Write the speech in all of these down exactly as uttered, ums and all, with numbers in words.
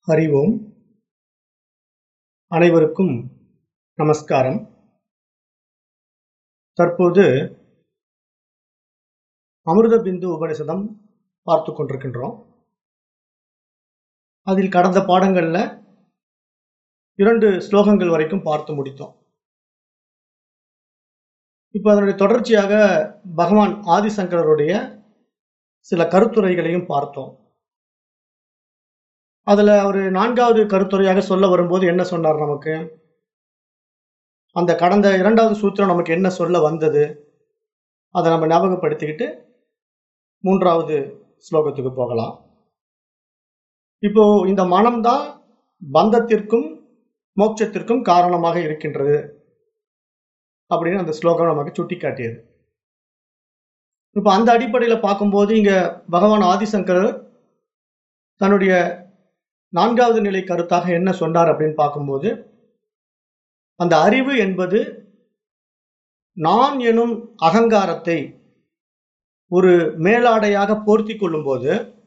ஹரி ஓம். அனைவருக்கும் நமஸ்காரம். தற்போது அமிர்த பிந்து உபநிஷதம் பார்த்து கொண்டிருக்கின்றோம். அதில் கடந்த பாடங்கள்ல இரண்டு ஸ்லோகங்கள் வரைக்கும் பார்த்து முடித்தோம். இப்போ அதனுடைய தொடர்ச்சியாக பகவான் ஆதிசங்கரருடைய சில கருத்துரைகளையும் பார்த்தோம். அதுல ஒரு நான்காவது கருத்துரையாக சொல்ல வரும்போது என்ன சொன்னார் நமக்கு? அந்த கடந்த இரண்டாவது சூத்திரம் நமக்கு என்ன சொல்ல வந்தது அதை நம்ம ஞாபகப்படுத்திக்கிட்டு மூன்றாவது ஸ்லோகத்துக்கு போகலாம். இப்போ இந்த மனம்தான் பந்தத்திற்கும் மோட்சத்திற்கும் காரணமாக இருக்கின்றது அப்படின்னு அந்த ஸ்லோகம் நமக்கு சுட்டி காட்டியது. இப்போ அந்த அடிப்படையில் பார்க்கும்போது இங்க பகவான் ஆதிசங்கரர் தன்னுடைய நான்காவது நிலை கருத்தாக என்ன சொன்னார் அப்படின்னு பார்க்கும்போது, அந்த அறிவு என்பது நான் எனும் அகங்காரத்தை ஒரு மேலாடையாக போர்த்தி கொள்ளும் போது,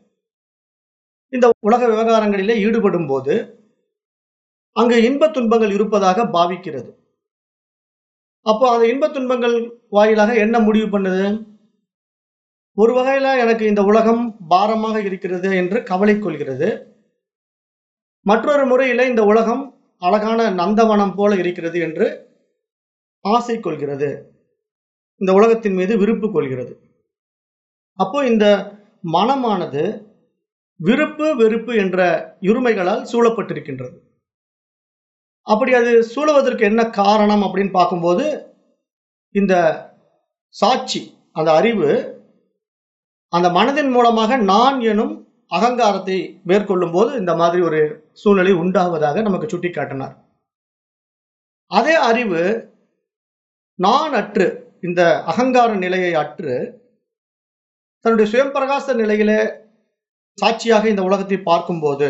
இந்த உலக விவகாரங்களிலே ஈடுபடும் போது அங்கு இன்ப துன்பங்கள் இருப்பதாக பாவிக்கிறது. அப்போ அந்த இன்ப துன்பங்கள் வாயிலாக என்ன முடிவு பண்ணுது? ஒரு வகையில எனக்கு இந்த உலகம் பாரமாக இருக்கிறது என்று கவலை கொள்கிறது. மற்றொரு முறையில இந்த உலகம் அழகான நந்தவனம் போல இருக்கிறது என்று ஆசை கொள்கிறது. இந்த உலகத்தின் மீது விருப்பு கொள்கிறது. அப்போ இந்த மனமானது விருப்பு வெறுப்பு என்ற இருமைகளால் சூழப்பட்டிருக்கின்றது. அப்படி அது சூழுவதற்கு என்ன காரணம் அப்படின்னு பார்க்கும்போது, இந்த சாட்சி, அந்த அறிவு அந்த மனதின் மூலமாக நான் எனும் அகங்காரத்தை மேற்கொள்ளும் போது இந்த மாதிரி ஒரு சூழ்நிலை உண்டாவதாக நமக்கு சுட்டி காட்டினார். அதே அறிவு நான் அற்று, இந்த அகங்கார நிலையை அற்று தன்னுடைய சுயம்பிரகாச நிலையிலே சாட்சியாக இந்த உலகத்தை பார்க்கும்போது,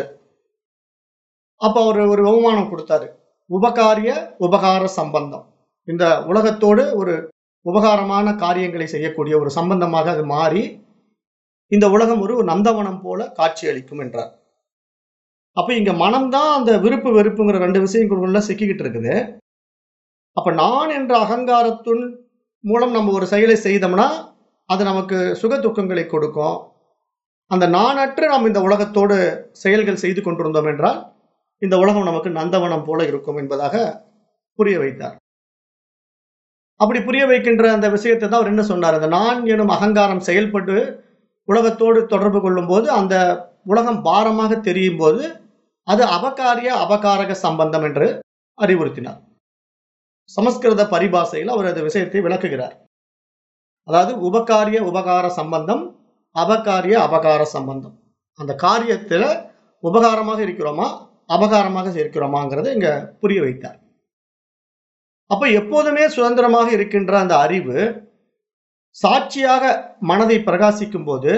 அப்ப அவர் ஒரு அவமானம் கொடுத்தாரு. உபகாரிய உபகார சம்பந்தம். இந்த உலகத்தோடு ஒரு உபகாரமான காரியங்களை செய்யக்கூடிய ஒரு சம்பந்தமாக அது மாறி இந்த உலகம் ஒரு நந்தவனம் போல காட்சி அளிக்கும் என்றார். அப்ப இங்க மனம்தான் அந்த விருப்பு வெறுப்புங்கிற ரெண்டு விஷயங்களுக்குள்ள சிக்கிக்கிட்டு இருக்குது. அப்ப நான் என்ற அகங்காரத்தின் மூலம் நம்ம ஒரு செயலை செய்தோம்னா அது நமக்கு சுக துக்கங்களை கொடுக்கும். அந்த நானற்று நாம் இந்த உலகத்தோடு செயல்கள் செய்து கொண்டிருந்தோம் என்றால் இந்த உலகம் நமக்கு நந்தவனம் போல இருக்கும் என்பதாக புரிய வைத்தார். அப்படி புரிய வைக்கின்ற அந்த விஷயத்தை தான் அவர் என்ன சொன்னார்? அந்த நான் எனும் அகங்காரம் செயல்பட்டு உலகத்தோடு தொடர்பு கொள்ளும் போது அந்த உலகம் பாரமாக தெரியும் போது அது அபகாரிய அபகாரக சம்பந்தம் என்று அறிவுறுத்தினார். சமஸ்கிருத பரிபாஷையில் அவர் அந்த விஷயத்தை விளக்குகிறார். அதாவது உபகாரிய உபகார சம்பந்தம், அபகாரிய அபகார சம்பந்தம். அந்த காரியத்துல உபகாரமாக இருக்கிறோமா அபகாரமாக இருக்கிறோமாங்கிறத இங்க புரிய வைத்தார். அப்ப எப்போதுமே சுதந்திரமாக இருக்கின்ற அந்த அறிவு சாட்சியாக மனதை பிரகாசிக்கும் போது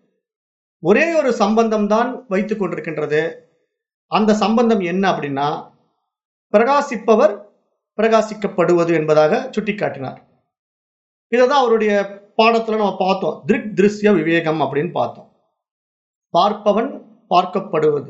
ஒரே ஒரு சம்பந்தம் தான் வைத்துக் கொண்டிருக்கின்றது. அந்த சம்பந்தம் என்ன அப்படின்னா, பிரகாசிப்பவர் பிரகாசிக்கப்படுவது என்பதாக சுட்டிக்காட்டினார். இதைதான் அவருடைய பாடத்துல நம்ம பார்த்தோம். திருக் திருஷ்ய விவேகம் அப்படின்னு பார்த்தோம். பார்ப்பவன் பார்க்கப்படுவது.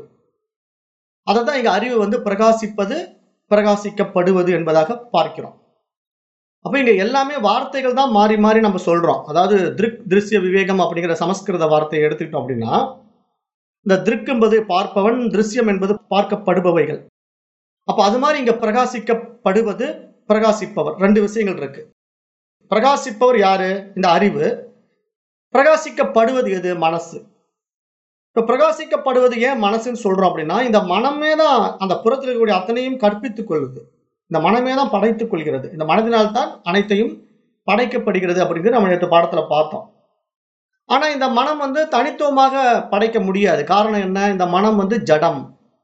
அதைதான் இங்க அறிவு வந்து பிரகாசிப்பது பிரகாசிக்கப்படுவது என்பதாக பார்க்கிறோம். அப்ப இங்க எல்லாமே வார்த்தைகள் தான் மாறி மாறி நம்ம சொல்றோம். அதாவது திருக் திருஷ்ய விவேகம் அப்படிங்கிற சமஸ்கிருத வார்த்தையை எடுத்துக்கிட்டோம் அப்படின்னா, இந்த திருக் என்பது பார்ப்பவன், திருஷ்யம் என்பது பார்க்கப்படுபவைகள். அப்ப அது மாதிரி இங்க பிரகாசிக்கப்படுவது பிரகாசிப்பவர், ரெண்டு விஷயங்கள் இருக்கு. பிரகாசிப்பவர் யாரு? இந்த அறிவு. பிரகாசிக்கப்படுவது எது? மனசு. இப்ப பிரகாசிக்கப்படுவது ஏன் மனசுன்னு சொல்றோம் அப்படின்னா, இந்த மனமே தான் அந்த புறத்தில் இருக்கக்கூடிய அத்தனையும் கற்பித்துக் கொள்ளுது. இந்த மனமே தான் படைத்துக் கொள்கிறது. இந்த மனதினால்தான் அனைத்தையும் படைக்கப்படுகிறது அப்படிங்கிறது நம்ம நேற்று பாடத்துல பார்த்தோம். ஆனா இந்த மனம் வந்து தனித்துவமாக படைக்க முடியாது. காரணம் என்ன? இந்த மனம் வந்து ஜடம்.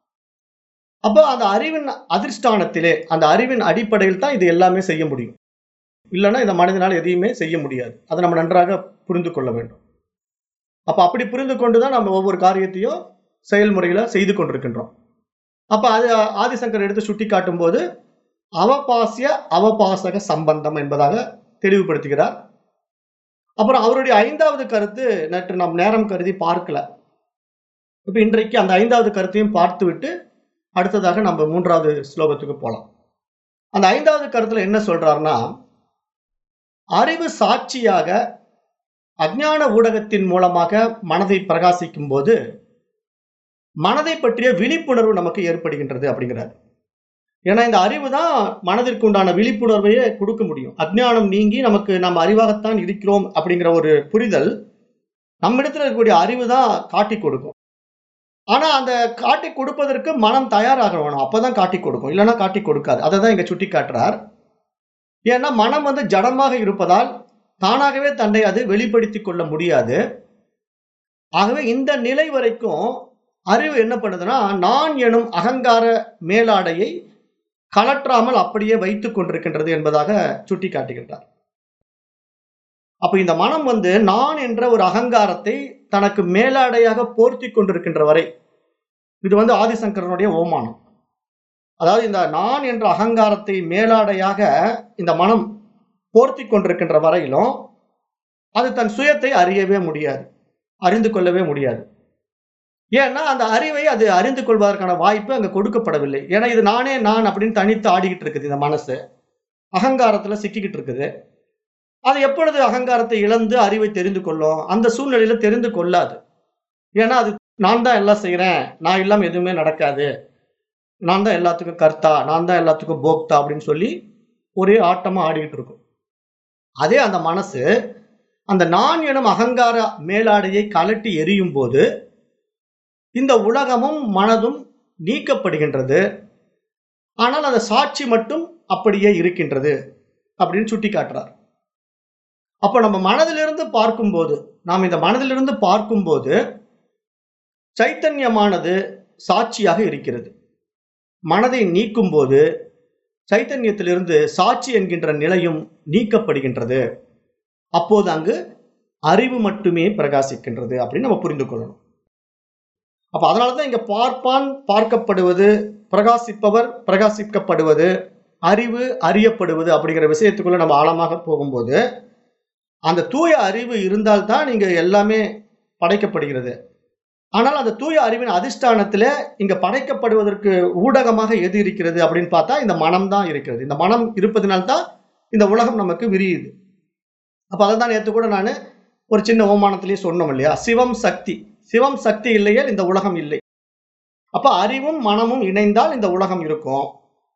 அப்போ அந்த அறிவின் அதிர்ஷ்டானத்திலே, அந்த அறிவின் அடிப்படையில் தான் இது எல்லாமே செய்ய முடியும். இல்லைன்னா இந்த மனதினால் எதையுமே செய்ய முடியாது. அதை நம்ம நன்றாக புரிந்து கொள்ள வேண்டும். அப்ப அப்படி புரிந்து கொண்டுதான் நம்ம ஒவ்வொரு காரியத்தையும் செயல்முறையில செய்து கொண்டிருக்கின்றோம். அப்ப அது ஆதிசங்கர் எடுத்து சுட்டி காட்டும் போது அவபாசிய அவபாசக சம்பந்தம் என்பதாக தெளிவுபடுத்துகிறார். அப்புறம் அவருடைய ஐந்தாவது கருத்து நேற்று நாம் நேரம் கருதி பார்க்கல. இப்ப இன்றைக்கு அந்த ஐந்தாவது கருத்தையும் பார்த்து விட்டு அடுத்ததாக நம்ம மூன்றாவது ஸ்லோகத்துக்கு போலாம். அந்த ஐந்தாவது கருத்துல என்ன சொல்றாருன்னா, அறிவு சாட்சியாக அஞ்ஞான ஊடகத்தின் மூலமாக மனதை பிரகாசிக்கும் போது மனதை பற்றிய விழிப்புணர்வு நமக்கு ஏற்படுகின்றது அப்படிங்கிறார். ஏன்னா இந்த அறிவு தான் மனதிற்கு உண்டான விழிப்புணர்வையே கொடுக்க முடியும். அஞ்ஞானம் நீங்கி நமக்கு நம்ம அறிவாகத்தான் இருக்கிறோம் அப்படிங்கிற ஒரு புரிதல் நம்மிடத்துல இருக்கக்கூடிய அறிவு தான் காட்டி கொடுக்கும். ஆனா அந்த காட்டி கொடுப்பதற்கு மனம் தயாராக வேணும். அப்பதான் காட்டி கொடுக்கும், இல்லைன்னா காட்டி கொடுக்காது. அதை தான் இங்க சுட்டி காட்டுறார். ஏன்னா மனம் வந்து ஜடமாக இருப்பதால் தானாகவே தன்னை அது வெளிப்படுத்திக் கொள்ள முடியாது. ஆகவே இந்த நிலை வரைக்கும் அறிவு என்ன பண்ணுதுன்னா, நான் எனும் அகங்கார மேலாடையை கலற்றாமல் அப்படியே வைத்துக் கொண்டிருக்கின்றது என்பதாக சுட்டி காட்டுகின்றார். அப்ப இந்த மனம் வந்து நான் என்ற ஒரு அகங்காரத்தை தனக்கு மேலாடையாக போர்த்தி கொண்டிருக்கின்ற வரை, இது வந்து ஆதிசங்கரனுடைய ஓமானம். அதாவது இந்த நான் என்ற அகங்காரத்தை மேலாடையாக இந்த மனம் போர்த்தி கொண்டிருக்கின்ற வரையிலும் அது தன் சுயத்தை அறியவே முடியாது, அறிந்து கொள்ளவே முடியாது. ஏன்னா அந்த அறிவை அது அறிந்து கொள்வதற்கான வாய்ப்பு அங்க கொடுக்கப்படவில்லை. ஏன்னா இது நானே நான் அப்படின்னு தனித்து ஆடிக்கிட்டு இருக்குது. இந்த மனசு அகங்காரத்துல சிக்கிக்கிட்டு இருக்குது. அது எப்பொழுது அகங்காரத்தை இழந்து அறிவை தெரிந்து கொள்ளும்? அந்த சூழ்நிலையில தெரிந்து கொள்ளாது. ஏன்னா அது நான் தான் எல்லாம் செய்யறேன், நான் இல்லாம எதுவுமே நடக்காது, நான் தான் எல்லாத்துக்கும் கர்த்தா, நான் தான் எல்லாத்துக்கும் போக்தா அப்படின்னு சொல்லி ஒரே ஆட்டமா ஆடிக்கிட்டு இருக்கும். அதே அந்த மனசு அந்த நான் எனும் அகங்கார மேலாடையை கலட்டி எரியும் போது இந்த உலகமும் மனதும் நீக்கப்படுகின்றது. ஆனால் அந்த சாட்சி மட்டும் அப்படியே இருக்கின்றது அப்படின்னு சுட்டி காட்டுறார். அப்ப நம்ம மனதிலிருந்து பார்க்கும்போது, நாம் இந்த மனதிலிருந்து பார்க்கும்போது சைத்தன்யமானது சாட்சியாக இருக்கிறது. மனதை நீக்கும் போது சைத்தன்யத்திலிருந்து சாட்சி என்கின்ற நிலையும் நீக்கப்படுகின்றது. அப்போது அங்கு அறிவு மட்டுமே பிரகாசிக்கின்றது அப்படின்னு நம்ம புரிந்து கொள்ளணும். அப்ப அதனாலதான் இங்க பார்ப்பான் பார்க்கப்படுவது, பிரகாசிப்பவர் பிரகாசிக்கப்படுவது, அறிவு அறியப்படுவது அப்படிங்கிற விஷயத்துக்குள்ள நம்ம ஆழமாக போகும்போது அந்த தூய அறிவு இருந்தால்தான் இங்க எல்லாமே படைக்கப்படுகிறது. ஆனால் அந்த தூய அறிவின் அதிஷ்டானத்துல இங்க படைக்கப்படுவதற்கு ஊடகமாக எது இருக்கிறது அப்படின்னு பார்த்தா இந்த மனம் தான் இருக்கிறது. இந்த மனம் இருப்பதனால்தான் இந்த உலகம் நமக்கு விரியுது. அப்ப அதை தான் நேற்று கூட நான் ஒரு சின்ன ஓமானத்திலேயே சொன்னோம் இல்லையா, சிவம் சக்தி, சிவம் சக்தி இல்லையே இந்த உலகம் இல்லை. அப்ப அறிவும் மனமும் இணைந்தால் இந்த உலகம் இருக்கும்.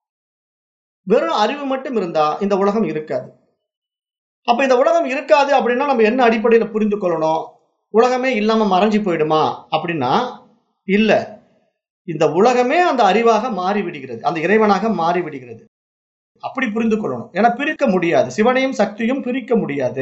வெறும் அறிவு மட்டும் இருந்தா இந்த உலகம் இருக்காது. அப்ப இந்த உலகம் இருக்காது அப்படின்னா நம்ம என்ன அடிப்படையில புரிந்து கொள்ளணும்? உலகமே இல்லாம மறைஞ்சு போயிடுமா அப்படின்னா இல்ல, இந்த உலகமே அந்த அறிவாக மாறிவிடுகிறது, அந்த இறைவனாக மாறிவிடுகிறது. அப்படி புரிந்து கொள்ளணும். ஏன்னா பிரிக்க முடியாது, சிவனையும் சக்தியும் பிரிக்க முடியாது.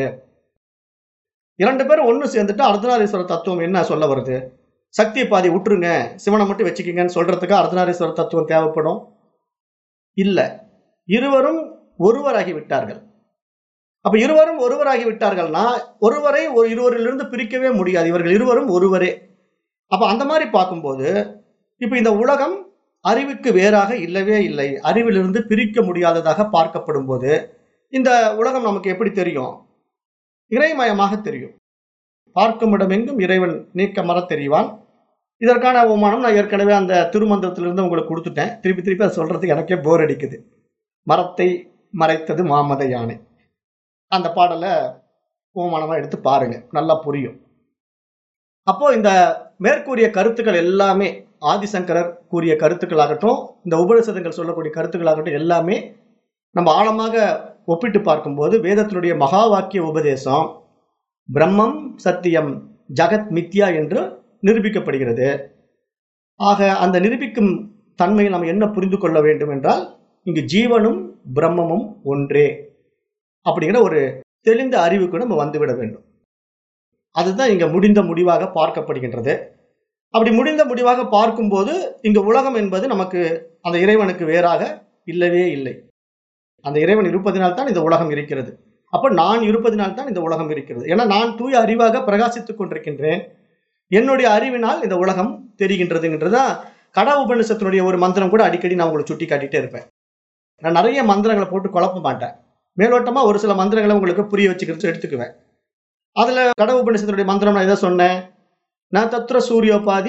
இரண்டு பேரும் ஒண்ணு சேர்ந்துட்டு அர்த்தநாரீஸ்வர தத்துவம் என்ன சொல்ல வருது? சக்தியை பாதி விட்டுருங்க, சிவனை மட்டும் வச்சுக்கீங்கன்னு சொல்றதுக்கு அர்த்தநாரீஸ்வர தத்துவம் தேவைப்படும்? இல்ல, இருவரும் ஒருவராகி விட்டார்கள். அப்ப இருவரும் ஒருவராகி விட்டார்கள்னா ஒருவரை ஒரு இருவரிலிருந்து பிரிக்கவே முடியாது. இவர்கள் இருவரும் ஒருவரே. அப்ப அந்த மாதிரி பார்க்கும்போது இப்ப இந்த உலகம் அறிவுக்கு வேறாக இல்லவே இல்லை, அறிவிலிருந்து பிரிக்க முடியாததாக பார்க்கப்படும் போது இந்த உலகம் நமக்கு எப்படி தெரியும்? இறைமயமாக தெரியும். பார்க்கும் இடமெங்கும் இறைவன் நீக்க மர தெரிவான். இதற்கான அவமானம் நான் ஏற்கனவே அந்த திருமந்திரத்திலிருந்து உங்களுக்கு கொடுத்துட்டேன். திருப்பி திருப்பி அதை சொல்றதுக்கு எனக்கே போர் அடிக்குது. மரத்தை மறைத்தது மாமத யானை, அந்த பாடலை ஓமானமா எடுத்து பாருங்க, நல்லா புரியும். அப்போ இந்த மேற்கூறிய கருத்துக்கள் எல்லாமே ஆதிசங்கரர் கூறிய கருத்துக்களாகட்டும், இந்த உபனிஷதங்கள் சொல்லக்கூடிய கருத்துக்களாகட்டும், எல்லாமே நம்ம ஆழமாக ஒப்பிட்டு பார்க்கும்போது வேதத்தினுடைய மகா வாக்கிய உபதேசம் பிரம்மம் சத்தியம் ஜகத் மித்யா என்று நிரூபிக்கப்படுகிறது. ஆக அந்த நிரூபிக்கும் தன்மையை நாம் என்ன புரிந்து கொள்ள வேண்டும் என்றால், இங்கு ஜீவனும் பிரம்மமும் ஒன்றே அப்படிங்கிற ஒரு தெளிந்த அறிவுக்கு நம்ம வந்துவிட வேண்டும். அதுதான் இங்க முடிந்த முடிவாக பார்க்கப்படுகின்றது. அப்படி முடிந்த முடிவாக பார்க்கும்போது இங்க உலகம் என்பது நமக்கு அந்த இறைவனுக்கு வேறாக இல்லவே இல்லை. அந்த இறைவன் இருப்பதினால்தான் இந்த உலகம் இருக்கிறது. அப்ப நான் இருப்பதினால்தான் இந்த உலகம் இருக்கிறது. ஏன்னா நான் தூய அறிவாக பிரகாசித்துக் கொண்டிருக்கின்றேன். என்னுடைய அறிவினால் இந்த உலகம் தெரிகின்றதுன்றதுதான் கட உபநிஷத்தினுடைய ஒரு மந்திரம் கூட அடிக்கடி நான் உங்களுக்கு சுட்டி காட்டிட்டே இருப்பேன். நான் நிறைய மந்திரங்களை போட்டு குழப்ப மாட்டேன். மேலோட்டமா ஒரு சில மந்திரங்களை உங்களுக்கு புரிய வச்சுக்கிறது எடுத்துக்குவேன். அதுல கட உபநிஷத்தினுடைய மந்திரம் நான் எதை சொன்னேன்? நான் தத்ர சூரியோபாதி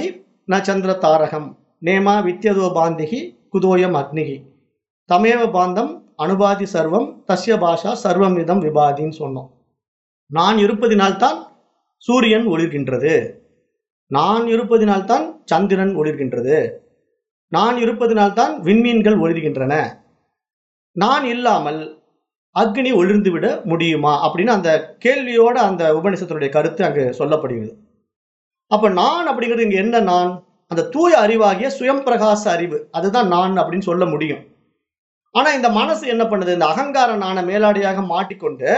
ந சந்திர தாரகம் நேமா வித்யதோ பாந்திகி குதோயம் அக்னிகி தமேவ பாந்தம் அனுபாதி சர்வம் தஸ்ய பாஷா சர்வம் விதம் விபாதின்னு சொன்னோம். நான் இருப்பதினால்தான் சூரியன் ஒளிர்கின்றது, நான் இருப்பதினால்தான் சந்திரன் ஒளிர்கின்றது, நான் இருப்பதினால்தான் விண்மீன்கள் ஒளிர்கின்றன, நான் இல்லாமல் அக்னி ஒளிர்ந்து விட முடியுமா அப்படின்னு அந்த கேள்வியோட அந்த உபநிஷத்தினுடைய கருத்து அங்கு சொல்லப்படுகிறது. அப்ப நான் அப்படிங்கிறது இங்க என்ன? நான் அந்த தூய அறிவாகிய சுயம் பிரகாச அறிவு, அதுதான் நான் அப்படின்னு சொல்ல முடியும். ஆனா இந்த மனசு என்ன பண்ணுது? இந்த அகங்கார நான மேலாடியாக மாட்டிக்கொண்டு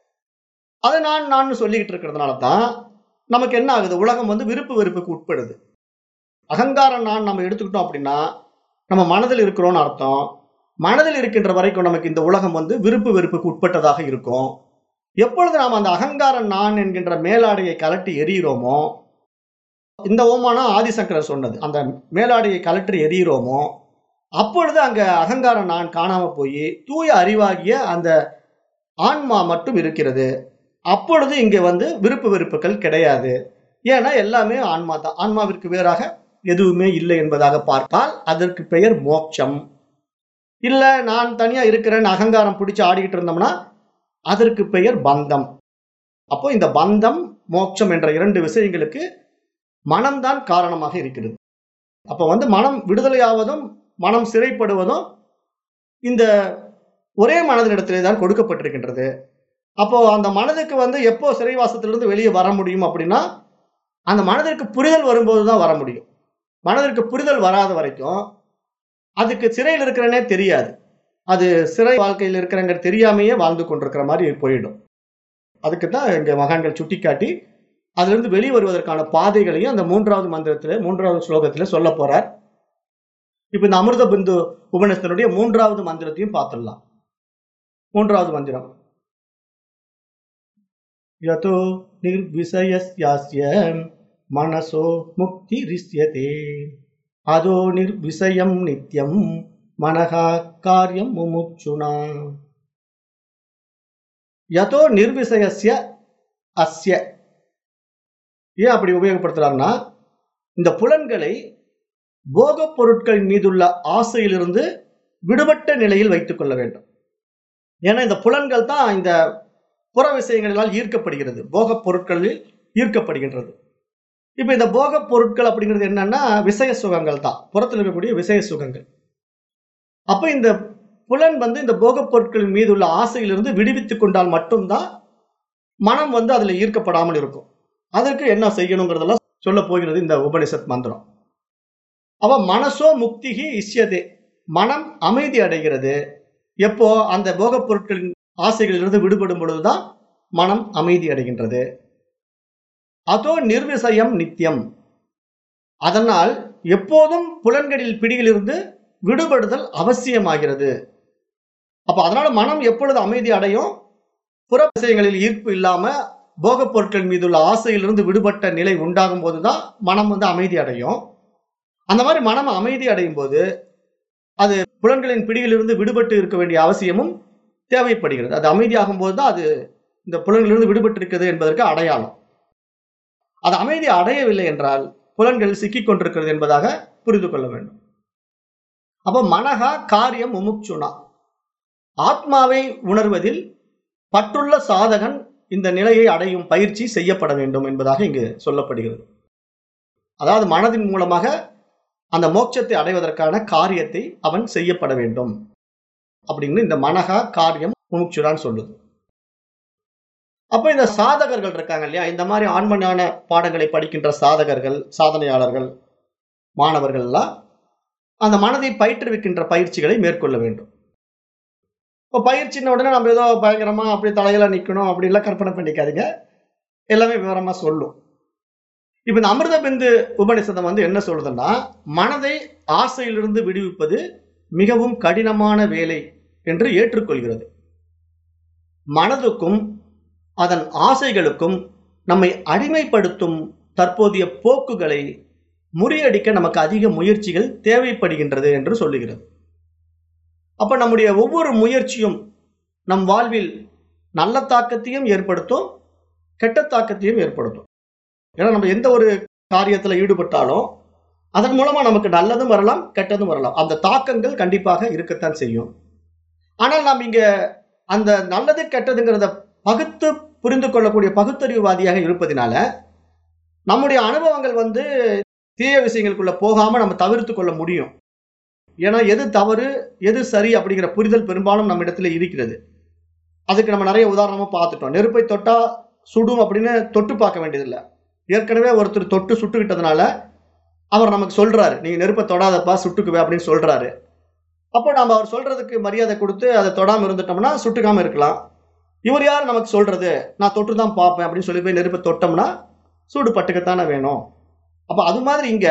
அதை நான் நான் சொல்லிக்கிட்டு இருக்கிறதுனால தான் நமக்கு என்ன ஆகுது? உலகம் வந்து விருப்பு வெறுப்புக்கு உட்படுது. அகங்காரம் நான் நம்ம எடுத்துக்கிட்டோம் அப்படின்னா நம்ம மனதில் இருக்கிறோம்னு அர்த்தம். மனதில் இருக்கின்ற வரைக்கும் நமக்கு இந்த உலகம் வந்து விருப்பு வெறுப்புக்கு உட்பட்டதாக இருக்கும். எப்பொழுது நாம் அந்த அகங்காரம் நான் என்கின்ற மேலாடையை கலட்டி எறிகிறோமோ, இந்த ஓமானம் ஆதிசங்கரர் சொன்னது, அந்த மேலாடையை கலற்றி எறிகிறோமோ அப்பொழுது அங்க அகங்காரம் நான் காணாம போய் தூய அறிவாகிய அந்த ஆன்மா மட்டும் இருக்கிறது. அப்பொழுது இங்க வந்து விருப்பு வெறுப்புகள் கிடையாது. ஏன்னா எல்லாமே ஆன்மா தான், ஆன்மாவிற்கு வேறாக எதுவுமே இல்லை என்பதாக பார்த்தால் அதற்கு பெயர் மோட்சம். இல்ல நான் தனியா இருக்கிறேன் அகங்காரம் பிடிச்சு ஆடிக்கிட்டு இருந்தோம்னா அதற்கு பெயர் பந்தம். அப்போ இந்த பந்தம் மோட்சம் என்ற இரண்டு விஷயங்களுக்கு மனம்தான் காரணமாக இருக்கிறது. அப்போ வந்து மனம் விடுதலையாவதும் மனம் சிறைப்படுவதும் இந்த ஒரே மனதினிடத்திலே தான் கொடுக்கப்பட்டிருக்கின்றது. அப்போ அந்த மனதுக்கு வந்து எப்போ சிறைவாசத்திலிருந்து வெளியே வர முடியும் அப்படின்னா அந்த மனதிற்கு புரிதல் வரும்போது தான் வர முடியும். மனதிற்கு புரிதல் வராத வரைக்கும் அதுக்கு சிறையில் இருக்கிறனே தெரியாது. அது சிறை வாழ்க்கையில் இருக்கிறங்க தெரியாமையே வாழ்ந்து கொண்டிருக்கிற மாதிரி போயிடும். அதுக்கு தான் இங்க மகான்கள் சுட்டிக்காட்டி அதிலிருந்து வெளியே வருவதற்கான பாதைகளையும் அந்த மூன்றாவது மந்திரத்திலே மூன்றாவது ஸ்லோகத்திலே சொல்ல போறார். இப்ப இந்த அமிர்த பிந்து உபநிஷத்தினுடைய மூன்றாவது மந்திரத்தையும் பார்த்துடலாம். மூன்றாவது மந்திரம், யதோ நிர்விசயஸ்யாஸ்ய மனசோ முக்தி ரிஷ்யதே அதோ நிர்விசயம் நித்யம் மனஹா காரியம் முமுட்சுனா. யதோ நிர்விசயஸ்ய அஸ்ய ஏன் அப்படி உபயோகப்படுத்துறாருன்னா இந்த புலன்களை போகப் பொருட்களின் மீதுள்ள ஆசையிலிருந்து விடுபட்ட நிலையில் வைத்துக் கொள்ள வேண்டும். ஏன்னா இந்த புலன்கள் தான் இந்த புற விஷயங்களால் ஈர்க்கப்படுகிறது, போகப் பொருட்களில் ஈர்க்கப்படுகின்றது. இப்ப இந்த போகப் பொருட்கள் அப்படிங்கிறது என்னன்னா விசய சுகங்கள் தான், புறத்தில் இருக்கக்கூடிய விசய சுகங்கள். அப்ப இந்த புலன் வந்து இந்த போகப் பொருட்களின் மீது உள்ள ஆசையிலிருந்து விடுவித்துக் கொண்டால் மட்டும்தான் மனம் வந்து அதுல ஈர்க்கப்படாமல் இருக்கும். அதற்கு என்ன செய்யணுங்கிறதெல்லாம் சொல்ல போகிறது இந்த உபனிஷத் மந்திரம். அவ மனசோ முக்திகி இஷ்யதே, மனம் அமைதி அடைகிறது. எப்போ அந்த போகப் பொருட்களின் ஆசைகளிலிருந்து விடுபடும் பொழுதுதான் மனம் அமைதி அடைகின்றது. அதோ நிர்விசயம் நித்தியம், அதனால் எப்போதும் புலன்களில் பிடியிலிருந்து விடுபடுதல் அவசியமாகிறது. அப்ப அதனால மனம் எப்பொழுது அமைதி அடையும்? புற விஷயங்களில் ஈர்ப்பு இல்லாம போகப் பொருட்கள் மீதுள்ள ஆசையிலிருந்து விடுபட்ட நிலை உண்டாகும் போதுதான் மனம் வந்து அமைதி அடையும். அந்த மாதிரி மனம் அமைதி அடையும் போது அது புலன்களின் பிடியிலிருந்து விடுபட்டு இருக்க வேண்டிய அவசியமும் தேவைப்படுகிறது. அது அமைதியாகும் போதுதான் அது இந்த புலன்களிலிருந்து விடுபட்டு இருக்கிறது என்பதற்கு அடையாளம். அது அமைதி அடையவில்லை என்றால் புலன்கள் சிக்கிக் கொண்டிருக்கிறது என்பதாக புரிந்து கொள்ள வேண்டும். அப்ப மனஹா காரியம் முமுட்சுனா, ஆத்மாவை உணர்வதில் பற்றுள்ள சாதகன் இந்த நிலையை அடையும் பயிற்சி செய்யப்பட வேண்டும் என்பதாக இங்கு சொல்லப்படுகிறது. அதாவது மனதின் மூலமாக அந்த மோட்சத்தை அடைவதற்கான காரியத்தை அவன் செய்யப்பட வேண்டும் அப்படின்னு இந்த மனஹா காரியம் முமுட்சுரான்னு சொல்லுது. அப்ப இந்த சாதகர்கள் இருக்காங்க இல்லையா, இந்த மாதிரி ஆன்மஞான பாடங்களை படிக்கின்ற சாதகர்கள், சாதனையாளர்கள், மாணவர்கள் எல்லாம் அந்த மனதை பயிற்றுவிக்கின்ற பயிற்சிகளை மேற்கொள்ள வேண்டும். இப்போ பயிற்சின உடனே நம்ம ஏதோ பயங்கரமா அப்படி தலையில நிக்கணும் அப்படின்லாம் கற்பனை பண்ணிக்காதீங்க, எல்லாமே விவரமா சொல்லும். இப்ப இந்த அமிர்த பிந்து உபநிஷதம் வந்து என்ன சொல்றதுன்னா, மனதை ஆசையிலிருந்து விடுவிப்பது மிகவும் கடினமான வேலை என்று ஏற்றுக்கொள்கிறது. மனதுக்கும் அதன் ஆசைகளுக்கும் நம்மை அடிமைப்படுத்தும் தற்போதைய போக்குகளை முறியடிக்க நமக்கு அதிக முயற்சிகள் தேவைப்படுகின்றது என்று சொல்லுகிறது. அப்ப நம்முடைய ஒவ்வொரு முயற்சியும் நம் வாழ்வில் நல்ல தாக்கத்தையும் ஏற்படுத்தும், கெட்ட தாக்கத்தையும் ஏற்படுத்தும். ஏன்னா நம்ம எந்த ஒரு காரியத்துல ஈடுபட்டாலும் அதன் மூலமா நமக்கு நல்லதும் வரலாம், கெட்டதும் வரலாம். அந்த தாக்கங்கள் கண்டிப்பாக இருக்கத்தான் செய்யும். ஆனால் நாம் இங்க அந்த நல்லது கெட்டதுங்கிறத பகுத்து புரிந்து கொள்ளக்கூடிய பகுத்தறிவுவாதியாக இருப்பதினால, நம்முடைய அனுபவங்கள் வந்து தீய விஷயங்களுக்குள்ள போகாம நம்ம தவிர்த்துக் கொள்ள முடியும். ஏன்னா எது தவறு, எது சரி அப்படிங்கிற புரிதல் பெரும்பாலும் நம்மிடத்துல இருக்கிறது. அதுக்கு நம்ம நிறைய உதாரணமா பார்த்துட்டோம். நெருப்பை தொட்டா சுடும் அப்படின்னு தொட்டு பார்க்க வேண்டியதில்ல. ஏற்கனவே ஒருத்தர் தொட்டு சுட்டுக்கிட்டதுனால, அவர் நமக்கு சொல்றாரு. "நீங்க நெருப்ப தொடாதப்பா சுட்டுக்குவ" அப்படின்னு சொல்றாரு. அப்போ நாம அவர் சொல்றதுக்கு மரியாதை குடுத்து அத தொடாம இருந்துட்டோம்னா, சுட்டுக்காம இருக்கலாம். இவர் யாரு நமக்கு சொல்றது? நான் தொட்டு தான் பார்ப்பேன் அப்படின்னு சொல்லி போய் நெருப்ப தொட்டோம்னா, சூடு பட்டுக்கத்தானே வேணும். அப்ப அது மாதிரி இங்க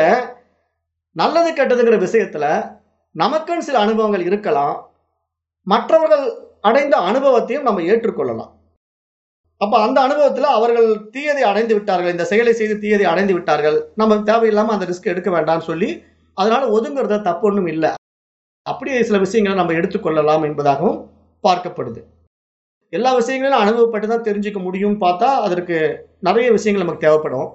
நல்லது கெட்டதுங்கிற விஷயத்துல நமக்குன்னு சில அனுபவங்கள் இருக்கலாம். மற்றவர்கள் அடைந்த அனுபவத்தையும் நம்ம ஏற்றுக்கொள்ளலாம். அப்ப அந்த அனுபவத்துல அவர்கள் தீயதை அடைந்து விட்டார்கள். இந்த செயலை செய்து தீயதை அடைந்து விட்டார்கள். நம்ம தேவையில்லாம அந்த ரிஸ்க் எடுக்க வேண்டாம்னு சொல்லி, அதனால ஒதுங்குறது தப்பு ஒண்ணும் இல்ல. அப்படியே சில விஷயங்கள நம்ம எடுத்துக்கொள்ளலாம் என்பதாகவும் பார்க்கப்படுது. எல்லா விஷயங்களையும் அனுபவப்பட்டு தான் தெரிஞ்சுக்க முடியும்னு பார்த்தா, அதற்கு நெறைய விஷயங்கள் நமக்கு தேவைப்படும்.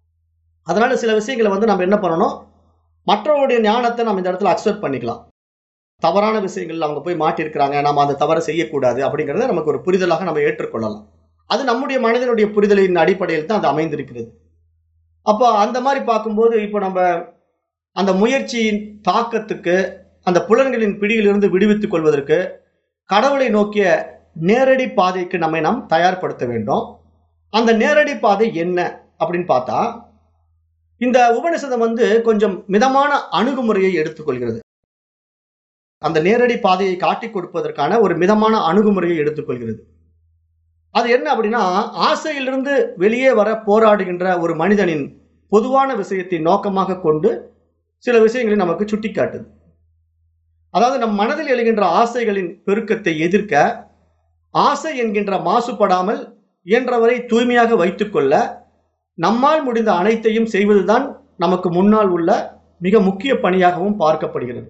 அதனால சில விஷயங்கள வந்து நம்ம என்ன பண்ணணும், மற்றவருடைய ஞானத்த நம்ம இந்த இடத்துல அக்செப்ட் பண்ணிக்கலாம். தவறான விஷயங்கள்ல அவங்க போய் மாட்டியிருக்கிறாங்க. நாம அந்த தவற செய்யக்கூடாது அப்படிங்கிறத நமக்கு ஒரு புரிதலாக நம்ம ஏற்றுக்கொள்ளலாம். அது நம்முடைய மனிதனுடைய புரிதலின் அடிப்படையில் தான் அது அமைந்திருக்கிறது. அப்போ அந்த மாரி பார்க்கும்போது, இப்போ நம்ம அந்த முயற்சியின் தாக்கத்துக்கு, அந்த புலன்களின் பிடியிலிருந்து விடுவித்துக் கொள்வதற்கு, கடவுளை நோக்கிய நேரடி பாதைக்கு நம்மை நாம் தயார்படுத்த வேண்டும். அந்த நேரடி பாதை என்ன அப்படின்னு பார்த்தா, இந்த உபநிஷதம் வந்து கொஞ்சம் மிதமான அணுகுமுறையை எடுத்துக்கொள்கிறது. அந்த நேரடி பாதையை காட்டிக் கொடுப்பதற்கான ஒரு மிதமான அணுகுமுறையை எடுத்துக்கொள்கிறது. அது என்ன அப்படின்னா, ஆசையிலிருந்து வெளியே வர போராடுகின்ற ஒரு மனிதனின் பொதுவான விஷயத்தை நோக்கமாக கொண்டு சில விஷயங்களை நமக்கு சுட்டிக்காட்டுது. அதாவது நம் மனதில் எழுகின்ற ஆசைகளின் பெருக்கத்தை எதிர்க்க, ஆசை என்கின்ற மாசுபடாமல் இயன்றவரை தூய்மையாக வைத்துக்கொள்ள, நம்மால் முடிந்த அனைத்தையும் செய்வதுதான் நமக்கு முன்னால் உள்ள மிக முக்கிய பணியாகவும் பார்க்கப்படுகிறது.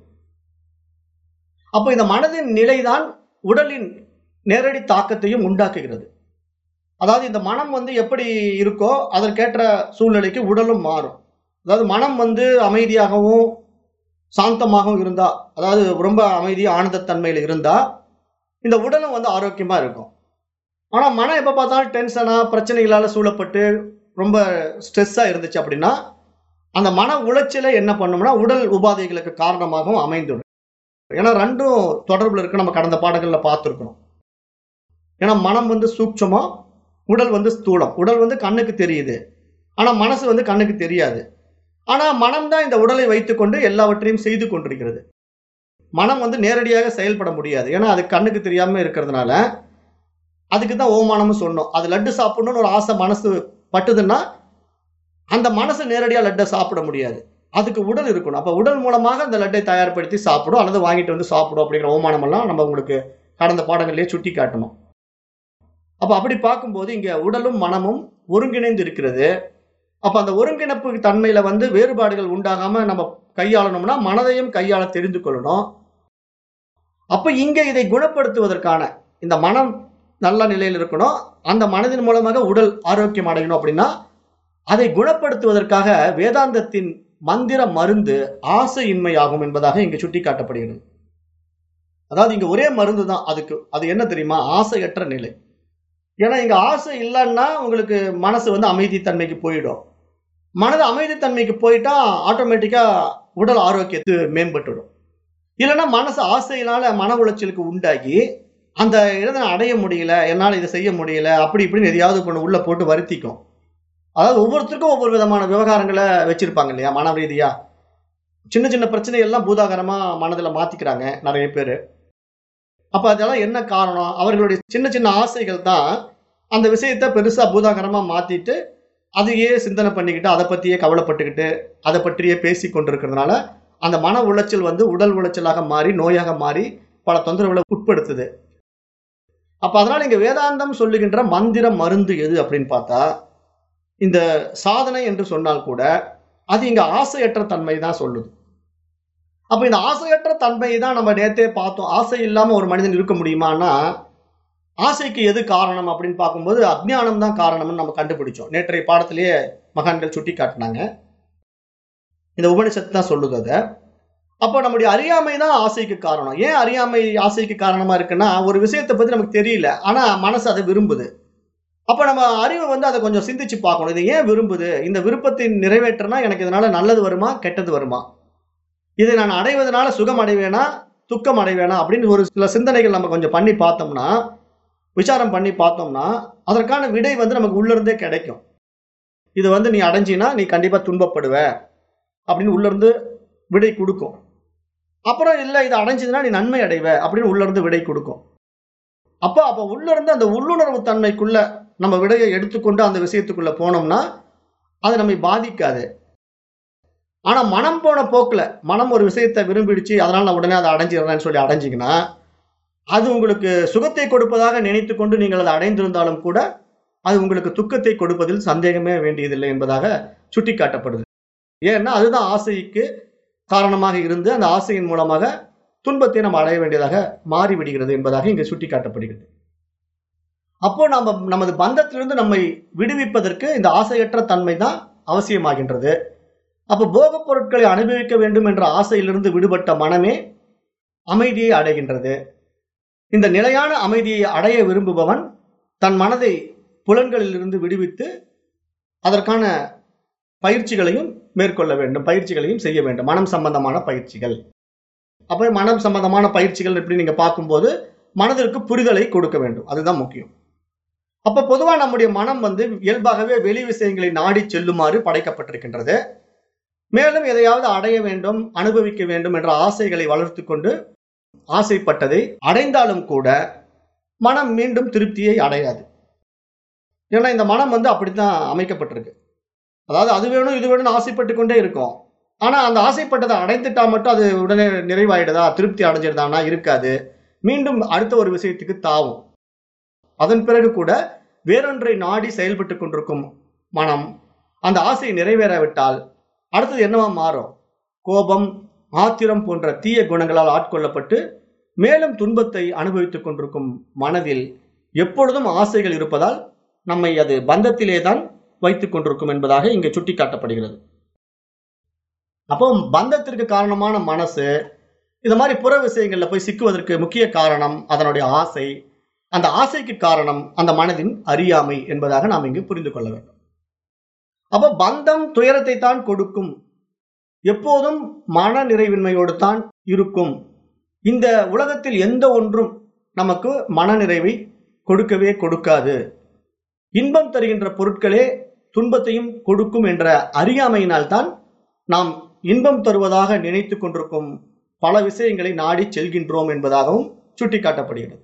அப்ப இந்த மனதின் நிலைதான் உடலின் நேரடி தாக்கத்தையும் உண்டாக்குகிறது. அதாவது இந்த மனம் வந்து எப்படி இருக்கோ அதற்கேற்ற சூழ்நிலைக்கு உடலும் மாறும். அதாவது மனம் வந்து அமைதியாகவும் சாந்தமாகவும் இருந்தா, அதாவது ரொம்ப அமைதி ஆனந்தத்தன்மையில இருந்தா, இந்த உடலும் வந்து ஆரோக்கியமா இருக்கும். ஆனா மனம் எப்ப பார்த்தாலும் டென்ஷனா பிரச்சனைகளால சூழப்பட்டு ரொம்ப ஸ்ட்ரெஸ்ஸா இருந்துச்சு அப்படின்னா, அந்த மன உளைச்சலை என்ன பண்ணும்னா உடல் உபாதைகளுக்கு காரணமாகவும் அமைந்துடும். ஏன்னா ரெண்டும் தொடர்புல இருக்கு. நம்ம கடந்த பாடங்கள்ல பார்த்திருக்கிறோம். ஏன்னா மனம் வந்து சூட்சமம், உடல் வந்து ஸ்தூலம். உடல் வந்து கண்ணுக்கு தெரியுது. ஆனா மனசு வந்து கண்ணுக்கு தெரியாது. ஆனா மனம் தான் இந்த உடலை வைத்துக்கொண்டு எல்லாவற்றையும் செய்து கொண்டிருக்கிறது. மனம் வந்து நேரடியாக செயல்பட முடியாது. ஏன்னா அது கண்ணுக்கு தெரியாம இருக்கிறதுனால, அதுக்கு தான் ஓமானம்னு சொன்னோம். அது லட்டு சாப்பிடணும்னு ஒரு ஆசை மனசு பட்டுதுன்னா, அந்த மனசு நேரடியா லட்ட சாப்பிட முடியாது. அதுக்கு உடல் இருக்கணும். அப்ப உடல் மூலமாக அந்த லட்டை தயார்படுத்தி சாப்பிடும், அல்லது வாங்கிட்டு வந்து சாப்பிடும் அப்படிங்கிற ஓமானம் எல்லாம் நம்ம உங்களுக்கு கடந்த பாடங்கள்லயே சுட்டி காட்டணும். அப்ப அப்படி பார்க்கும்போது இங்க உடலும் மனமும் ஒருங்கிணைந்து இருக்கிறது. அப்ப அந்த ஒருங்கிணைப்பு தன்மையில வந்து வேறுபாடுகள் உண்டாகாம நம்ம கையாளணும்னா, மனதையும் கையாள தெரிந்து கொள்ளணும். அப்ப இங்க இதை குணப்படுத்துவதற்கான இந்த மனம் நல்ல நிலையில் இருக்கணும். அந்த மனதின் மூலமாக உடல் ஆரோக்கியம் அடையணும் அப்படின்னா, அதை குணப்படுத்துவதற்காக வேதாந்தத்தின் மந்திர மருந்து ஆசையின்மையாகும் என்பதாக இங்கு சுட்டிக்காட்டப்படுகிறது. அதாவது இங்க ஒரே மருந்து தான் அதுக்கு. அது என்ன தெரியுமா? ஆசையற்ற நிலை. ஏன்னா இங்க ஆசை இல்லன்னா உங்களுக்கு மனசு வந்து அமைதித்தன்மைக்கு போயிடும். மனது அமைதித்தன்மைக்கு போயிட்டா ஆட்டோமேட்டிக்கா உடல் ஆரோக்கியத்து மேம்பட்டுடும். இல்லைன்னா மனசு ஆசையினால மன உளைச்சலுக்கு உண்டாகி அந்த இதை அடைய முடியல, என்னால இதை செய்ய முடியல, அப்படி இப்படின்னு எதையாவது கொண்டு உள்ள போட்டு வருத்திக்கும். அதாவது ஒவ்வொருத்தருக்கும் ஒவ்வொரு விதமான விவகாரங்களை வச்சிருப்பாங்க இல்லையா, மன ரீதியா. சின்ன சின்ன பிரச்சனை எல்லாம் பூதாகரமா மனதுல மாத்திக்கிறாங்க நிறைய பேரு. அப்ப அதெல்லாம் என்ன காரணம்? அவர்களுடைய சின்ன சின்ன ஆசைகள் தான் அந்த விஷயத்த பெருசா பூதாகரமா மாத்திட்டு, அதையே சிந்தனை பண்ணிக்கிட்டு, அதை பத்தியே கவலைப்பட்டுக்கிட்டு, அதை பற்றியே பேசிக் கொண்டிருக்கிறதுனால, அந்த மன உளைச்சல் வந்து உடல் உளைச்சலாக மாறி, நோயாக மாறி, பல தொந்தரவுகளை உட்படுத்துது. அப்ப அதனால இங்க வேதாந்தம் சொல்லுகின்ற மந்திர மருந்து எது அப்படின்னு பார்த்தா, இந்த சாதனை என்று சொன்னால் கூட, அது இங்க ஆசையற்ற தன்மை தான் சொல்லுது. அப்ப இந்த ஆசையற்ற தன்மையை தான் நம்ம நேத்தே பார்த்தோம். ஆசை இல்லாம ஒரு மனிதன் இருக்க முடியுமான்னா, ஆசைக்கு எது காரணம் அப்படின்னு பார்க்கும்போது அஜ்ஞானம் தான் காரணம்னு நம்ம கண்டுபிடிச்சோம். நேற்றைய பாடத்திலேயே மகான்கள் சுட்டி காட்டினாங்க. இந்த உபனிஷத்து தான் சொல்லுது அதை. அப்போ நம்முடைய அறியாமை தான் ஆசைக்கு காரணம். ஏன் அறியாமை ஆசைக்கு காரணமா இருக்குன்னா, ஒரு விஷயத்தை பத்தி நமக்கு தெரியல, ஆனா மனசு அதை விரும்புது. அப்ப நம்ம அறிவு வந்து அதை கொஞ்சம் சிந்திச்சு பார்க்கணும். இது ஏன் விரும்புது? இந்த விருப்பத்தை நிறைவேற்றினா எனக்கு இதனால நல்லது வருமா, கெட்டது வருமா? இதை நான் அடைவதனால சுகம் அடைவேனா, துக்கம் அடைவேனா அப்படின்னு ஒரு சில சிந்தனைகள் நம்ம கொஞ்சம் பண்ணி பார்த்தோம்னா, விசாரம் பண்ணி பார்த்தோம்னா, அதற்கான விடை வந்து நமக்கு உள்ள இருந்தே கிடைக்கும். இது வந்து நீ அடைஞ்சினா நீ கண்டிப்பா துன்பப்படுவ அப்படின்னு உள்ள இருந்து விடை கொடுக்கும். அப்புறம் இல்ல இது அடைஞ்சதுன்னா நீ நன்மை அடைவ அப்படின்னு உள்ள இருந்து விடை கொடுக்கும். அப்ப அப்ப உள்ள இருந்து அந்த உள்ளுணர்வு தன்மைக்குள்ள நம்ம விடையை எடுத்துக்கொண்டு அந்த விஷயத்துக்குள்ள போனோம்னா அது நம்மை பாதிக்காது. ஆனா மனம் போன போக்குல, மனம் ஒரு விஷயத்தை விரும்பிடுச்சு, அதனால நான் உடனே அதை அடைஞ்சிடுறேன்னு சொல்லி அடைஞ்சிங்கன்னா, அது உங்களுக்கு சுகத்தை கொடுப்பதாக நினைத்து கொண்டு நீங்கள் அதை அடைந்திருந்தாலும் கூட அது உங்களுக்கு துக்கத்தை கொடுப்பதில் சந்தேகமே வேண்டியதில்லை என்பதாக சுட்டிக்காட்டப்படுது. ஏன்னா அதுதான் ஆசைக்கு காரணமாக இருந்து அந்த ஆசையின் மூலமாக துன்பத்தை நம்ம அடைய வேண்டியதாக மாறிவிடுகிறது என்பதாக இங்கு சுட்டிக்காட்டப்படுகிறது. அப்போ நம்ம நமது பந்தத்திலிருந்து நம்மை விடுவிப்பதற்கு இந்த ஆசையற்ற தன்மை தான் அவசியமாகின்றது. அப்போ போகப் பொருட்களை அனுபவிக்க வேண்டும் என்ற ஆசையிலிருந்து விடுபட்ட மனமே அமைதியை அடைகின்றது. இந்த நிலையான அமைதியை அடைய விரும்புபவன் தன் மனதை புலன்களிலிருந்து விடுவித்து அதற்கான பயிற்சிகளையும் மேற்கொள்ள வேண்டும், பயிற்சிகளையும் செய்ய வேண்டும், மனம் சம்பந்தமான பயிற்சிகள். அப்ப மனம் சம்பந்தமான பயிற்சிகள் எப்படி நீங்க பார்க்கும்போது மனதிற்கு புரிதலை கொடுக்க வேண்டும், அதுதான் முக்கியம். அப்ப பொதுவா நம்முடைய மனம் வந்து இயல்பாகவே வெளி விஷயங்களை நாடி செல்லுமாறு படைக்கப்பட்டிருக்கின்றது. மேலும் எதையாவது அடைய வேண்டும், அனுபவிக்க வேண்டும் என்ற ஆசைகளை வளர்த்து கொண்டு ஆசைப்பட்டதை அடைந்தாலும் கூட மனம் மீண்டும் திருப்தியை அடையாது. ஏன்னா இந்த மனம் வந்து அப்படித்தான் அமைக்கப்பட்டிருக்கு. அதாவது அது வேணும் இது வேணும்னு ஆசைப்பட்டு கொண்டே இருக்கும். ஆனா அந்த ஆசைப்பட்டதை அடைந்துட்டா மட்டும் அது உடனே நிறைவாயிடுதா, திருப்தி அடைஞ்சிருதானா? இருக்காது. மீண்டும் அடுத்த ஒரு விஷயத்துக்கு தாவும். அதன் பிறகு கூட வேறொன்றை நாடி செயல்பட்டு கொண்டிருக்கும் மனம் அந்த ஆசை நிறைவேறாவிட்டால் அடுத்தது என்னவா மாறும்? கோபம், ஆத்திரம் போன்ற தீய குணங்களால் ஆட்கொள்ளப்பட்டு மேலும் துன்பத்தை அனுபவித்துக் கொண்டிருக்கும் மனதில் எப்பொழுதும் ஆசைகள் இருப்பதால் நம்மை அது பந்தத்திலே தான் வைத்துக் கொண்டிருக்கும் என்பதாக இங்கு சுட்டிக்காட்டப்படுகிறது. அப்போ பந்தத்திற்கு காரணமான மனசு இந்த மாதிரி புற விஷயங்கள்ல போய் சிக்குவதற்கு முக்கிய காரணம் அதனுடைய ஆசை. அந்த ஆசைக்கு காரணம் அந்த மனதின் அறியாமை என்பதாக நாம் இங்கு புரிந்து கொள்ள வேண்டும். அப்போ பந்தம் துயரத்தை தான் கொடுக்கும், எப்போதும் மன நிறைவின்மையோடு தான் இருக்கும். இந்த உலகத்தில் எந்த ஒன்றும் நமக்கு மன நிறைவை கொடுக்கவே கொடுக்காது. இன்பம் தருகின்ற பொருட்களே துன்பத்தையும் கொடுக்கும் என்ற அறியாமையினால் தான் நாம் இன்பம் தருவதாக நினைத்து கொண்டிருக்கும் பல விஷயங்களை நாடி செல்கின்றோம் என்பதாகவும் சுட்டிக்காட்டப்படுகிறது.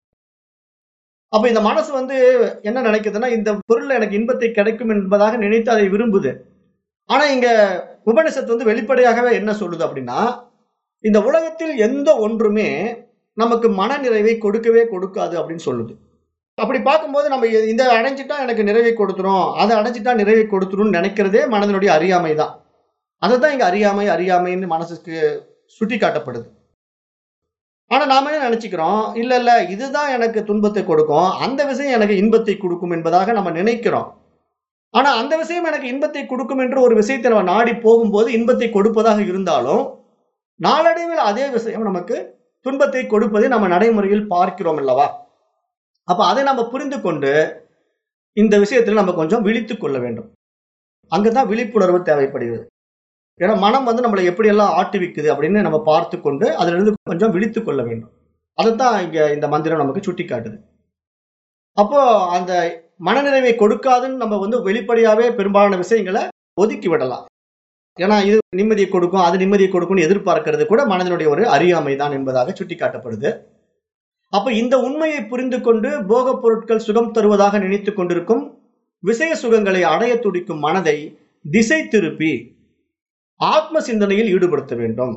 அப்ப இந்த மனசு வந்து என்ன நினைக்குதுன்னா, இந்த பொருள் எனக்கு இன்பத்தை கிடைக்கும் என்பதாக நினைத்து அதை விரும்புது. ஆனா இங்க உபனிஷத்து வந்து வெளிப்படையாகவே என்ன சொல்லுது அப்படின்னா, இந்த உலகத்தில் எந்த ஒன்றுமே நமக்கு மன நிறைவை கொடுக்கவே கொடுக்காது அப்படின்னு சொல்லுது. அப்படி பார்க்கும்போது நம்ம இந்த அடைஞ்சிட்டா எனக்கு நிறைவை கொடுத்துரும், அதை அடைஞ்சிட்டா நிறைவை கொடுத்துரும் நினைக்கிறதே மனதினுடைய அறியாமை தான். அதுதான் இங்க அறியாமை அறியாமைன்னு மனசுக்கு சுட்டி காட்டப்படுது. ஆனா நாம என்ன நினைச்சுக்கிறோம், இல்ல இல்ல இதுதான் எனக்கு துன்பத்தை கொடுக்கும், அந்த விஷயம் எனக்கு இன்பத்தை கொடுக்கும் என்பதாக நம்ம நினைக்கிறோம். ஆனா அந்த விஷயம் எனக்கு இன்பத்தை கொடுக்கும் என்று ஒரு விஷயத்தை நம்ம நாடி போகும்போது இன்பத்தை கொடுப்பதாக இருந்தாலும் நாளடைவில் அதே விஷயம் நமக்கு துன்பத்தை கொடுப்பதை நம்ம நடைமுறையில் பார்க்கிறோம் அல்லவா? அப்ப அதை நம்ம புரிந்து கொண்டு இந்த விஷயத்தில் நம்ம கொஞ்சம் விழித்துக் கொள்ள வேண்டும். அங்கதான் விழிப்புணர்வு தேவைப்படுகிறது. ஏன்னா மனம் வந்து நம்மளை எப்படியெல்லாம் ஆட்டுவிக்குது அப்படின்னு நம்ம பார்த்து கொண்டு அதுல இருந்து கொஞ்சம் விழித்துக் கொள்ள வேண்டும். அதைத்தான் இங்க இந்த மந்திரம் நமக்கு சுட்டி காட்டுது. அப்போ அந்த மனநிறைவை கொடுக்காதுன்னு நம்ம வந்து வெளிப்படையாவே பெரும்பாலான விஷயங்களை ஒதுக்கி விடலாம். ஏன்னா இது நிம்மதியை கொடுக்கும், அது நிம்மதியை கொடுக்கும்னு எதிர்பார்க்கிறது கூட மனதினுடைய ஒரு அறியாமை தான் என்பதாக சுட்டி காட்டப்படுது. அப்ப இந்த உண்மையை புரிந்து கொண்டு போகப் பொருட்கள் சுகம் தருவதாக நினைத்துக் கொண்டிருக்கும் விஷய சுகங்களை அடைய துடிக்கும் மனதை திசை திருப்பி ஆத்ம சிந்தனையில் ஈடுபடுத்த வேண்டும்.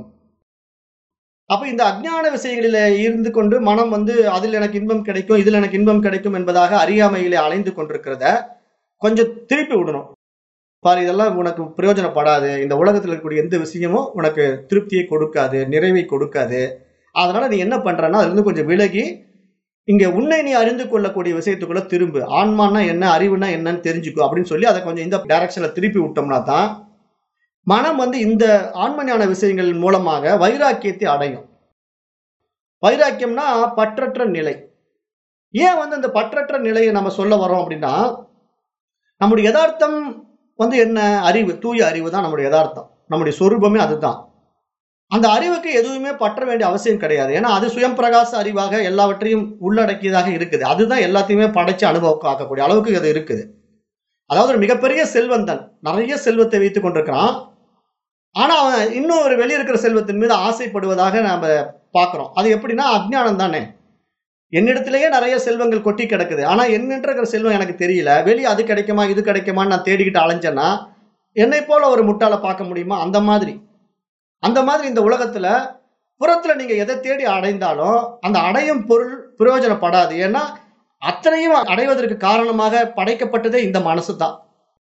அப்ப இந்த அஞ்ஞான விஷயங்களில இருந்து கொண்டு மனம் வந்து அதில் எனக்கு இன்பம் கிடைக்கும், இதுல எனக்கு இன்பம் கிடைக்கும் என்பதாக அறியாமையிலே அலைந்து கொண்டிருக்கிறத கொஞ்சம் திருப்பி விடணும். பாரு, இதெல்லாம் உனக்கு பிரயோஜனப்படாது, இந்த உலகத்தில் இருக்கக்கூடிய எந்த விஷயமும் உனக்கு திருப்தியை கொடுக்காது, நிறைவை கொடுக்காது. அதனால நீ என்ன பண்றன்னா அதுல இருந்து கொஞ்சம் விலகி இங்க உன்னை நீ அறிந்து கொள்ளக்கூடிய விஷயத்துக்குள்ள திரும்பு. ஆன்மான்னா என்ன, அறிவுனா என்னன்னு தெரிஞ்சுக்கோ அப்படின்னு சொல்லி அதை கொஞ்சம் இந்த டைரக்ஷன்ல திருப்பி விட்டோம்னா தான் மனம் வந்து இந்த ஆன்மஞான விஷயங்கள் மூலமாக வைராக்கியத்தை அடையும். வைராக்கியம்னா பற்றற்ற நிலை. ஏன் வந்து இந்த பற்றற்ற நிலையை நம்ம சொல்ல வரோம் அப்படின்னா, நம்முடைய யதார்த்தம் வந்து என்ன? அறிவு, தூய அறிவு தான் நம்முடைய யதார்த்தம். நம்முடைய சொரூபமே அதுதான். அந்த அறிவுக்கு எதுவுமே பற்ற வேண்டிய அவசியம் கிடையாது. ஏன்னா அது சுயம் பிரகாச அறிவாக எல்லாவற்றையும் உள்ளடக்கியதாக இருக்குது. அதுதான் எல்லாத்தையுமே படைச்சு அனுபவம் ஆக்கக்கூடிய அளவுக்கு அது இருக்குது. அதாவது ஒரு மிகப்பெரிய செல்வந்தன் நிறைய செல்வத்தை வைத்துக் கொண்டிருக்கிறான். ஆனா அவன் இன்னும் ஒரு வெளியே இருக்கிற செல்வத்தின் மீது ஆசைப்படுவதாக நாம பார்க்கிறோம். அது எப்படின்னா அஞ்ஞானம் தானே. என்னிடத்திலேயே நிறைய செல்வங்கள் கொட்டி கிடக்குது. ஆனா என்னன்ற இருக்கிற செல்வம் எனக்கு தெரியல. வெளியே அது கிடைக்குமா இது கிடைக்குமான்னு நான் தேடிக்கிட்டு அலைஞ்சேன்னா என்னை போல ஒரு முட்டாளை பார்க்க முடியுமா? அந்த மாதிரி அந்த மாதிரி இந்த உலகத்துல புறத்துல நீங்க எதை தேடி அடைந்தாலும் அந்த அடையும் பொருள் பிரயோஜனப்படாது. ஏன்னா அத்தனையும் அடைவதற்கு காரணமாக படைக்கப்பட்டதே இந்த மனசு தான்.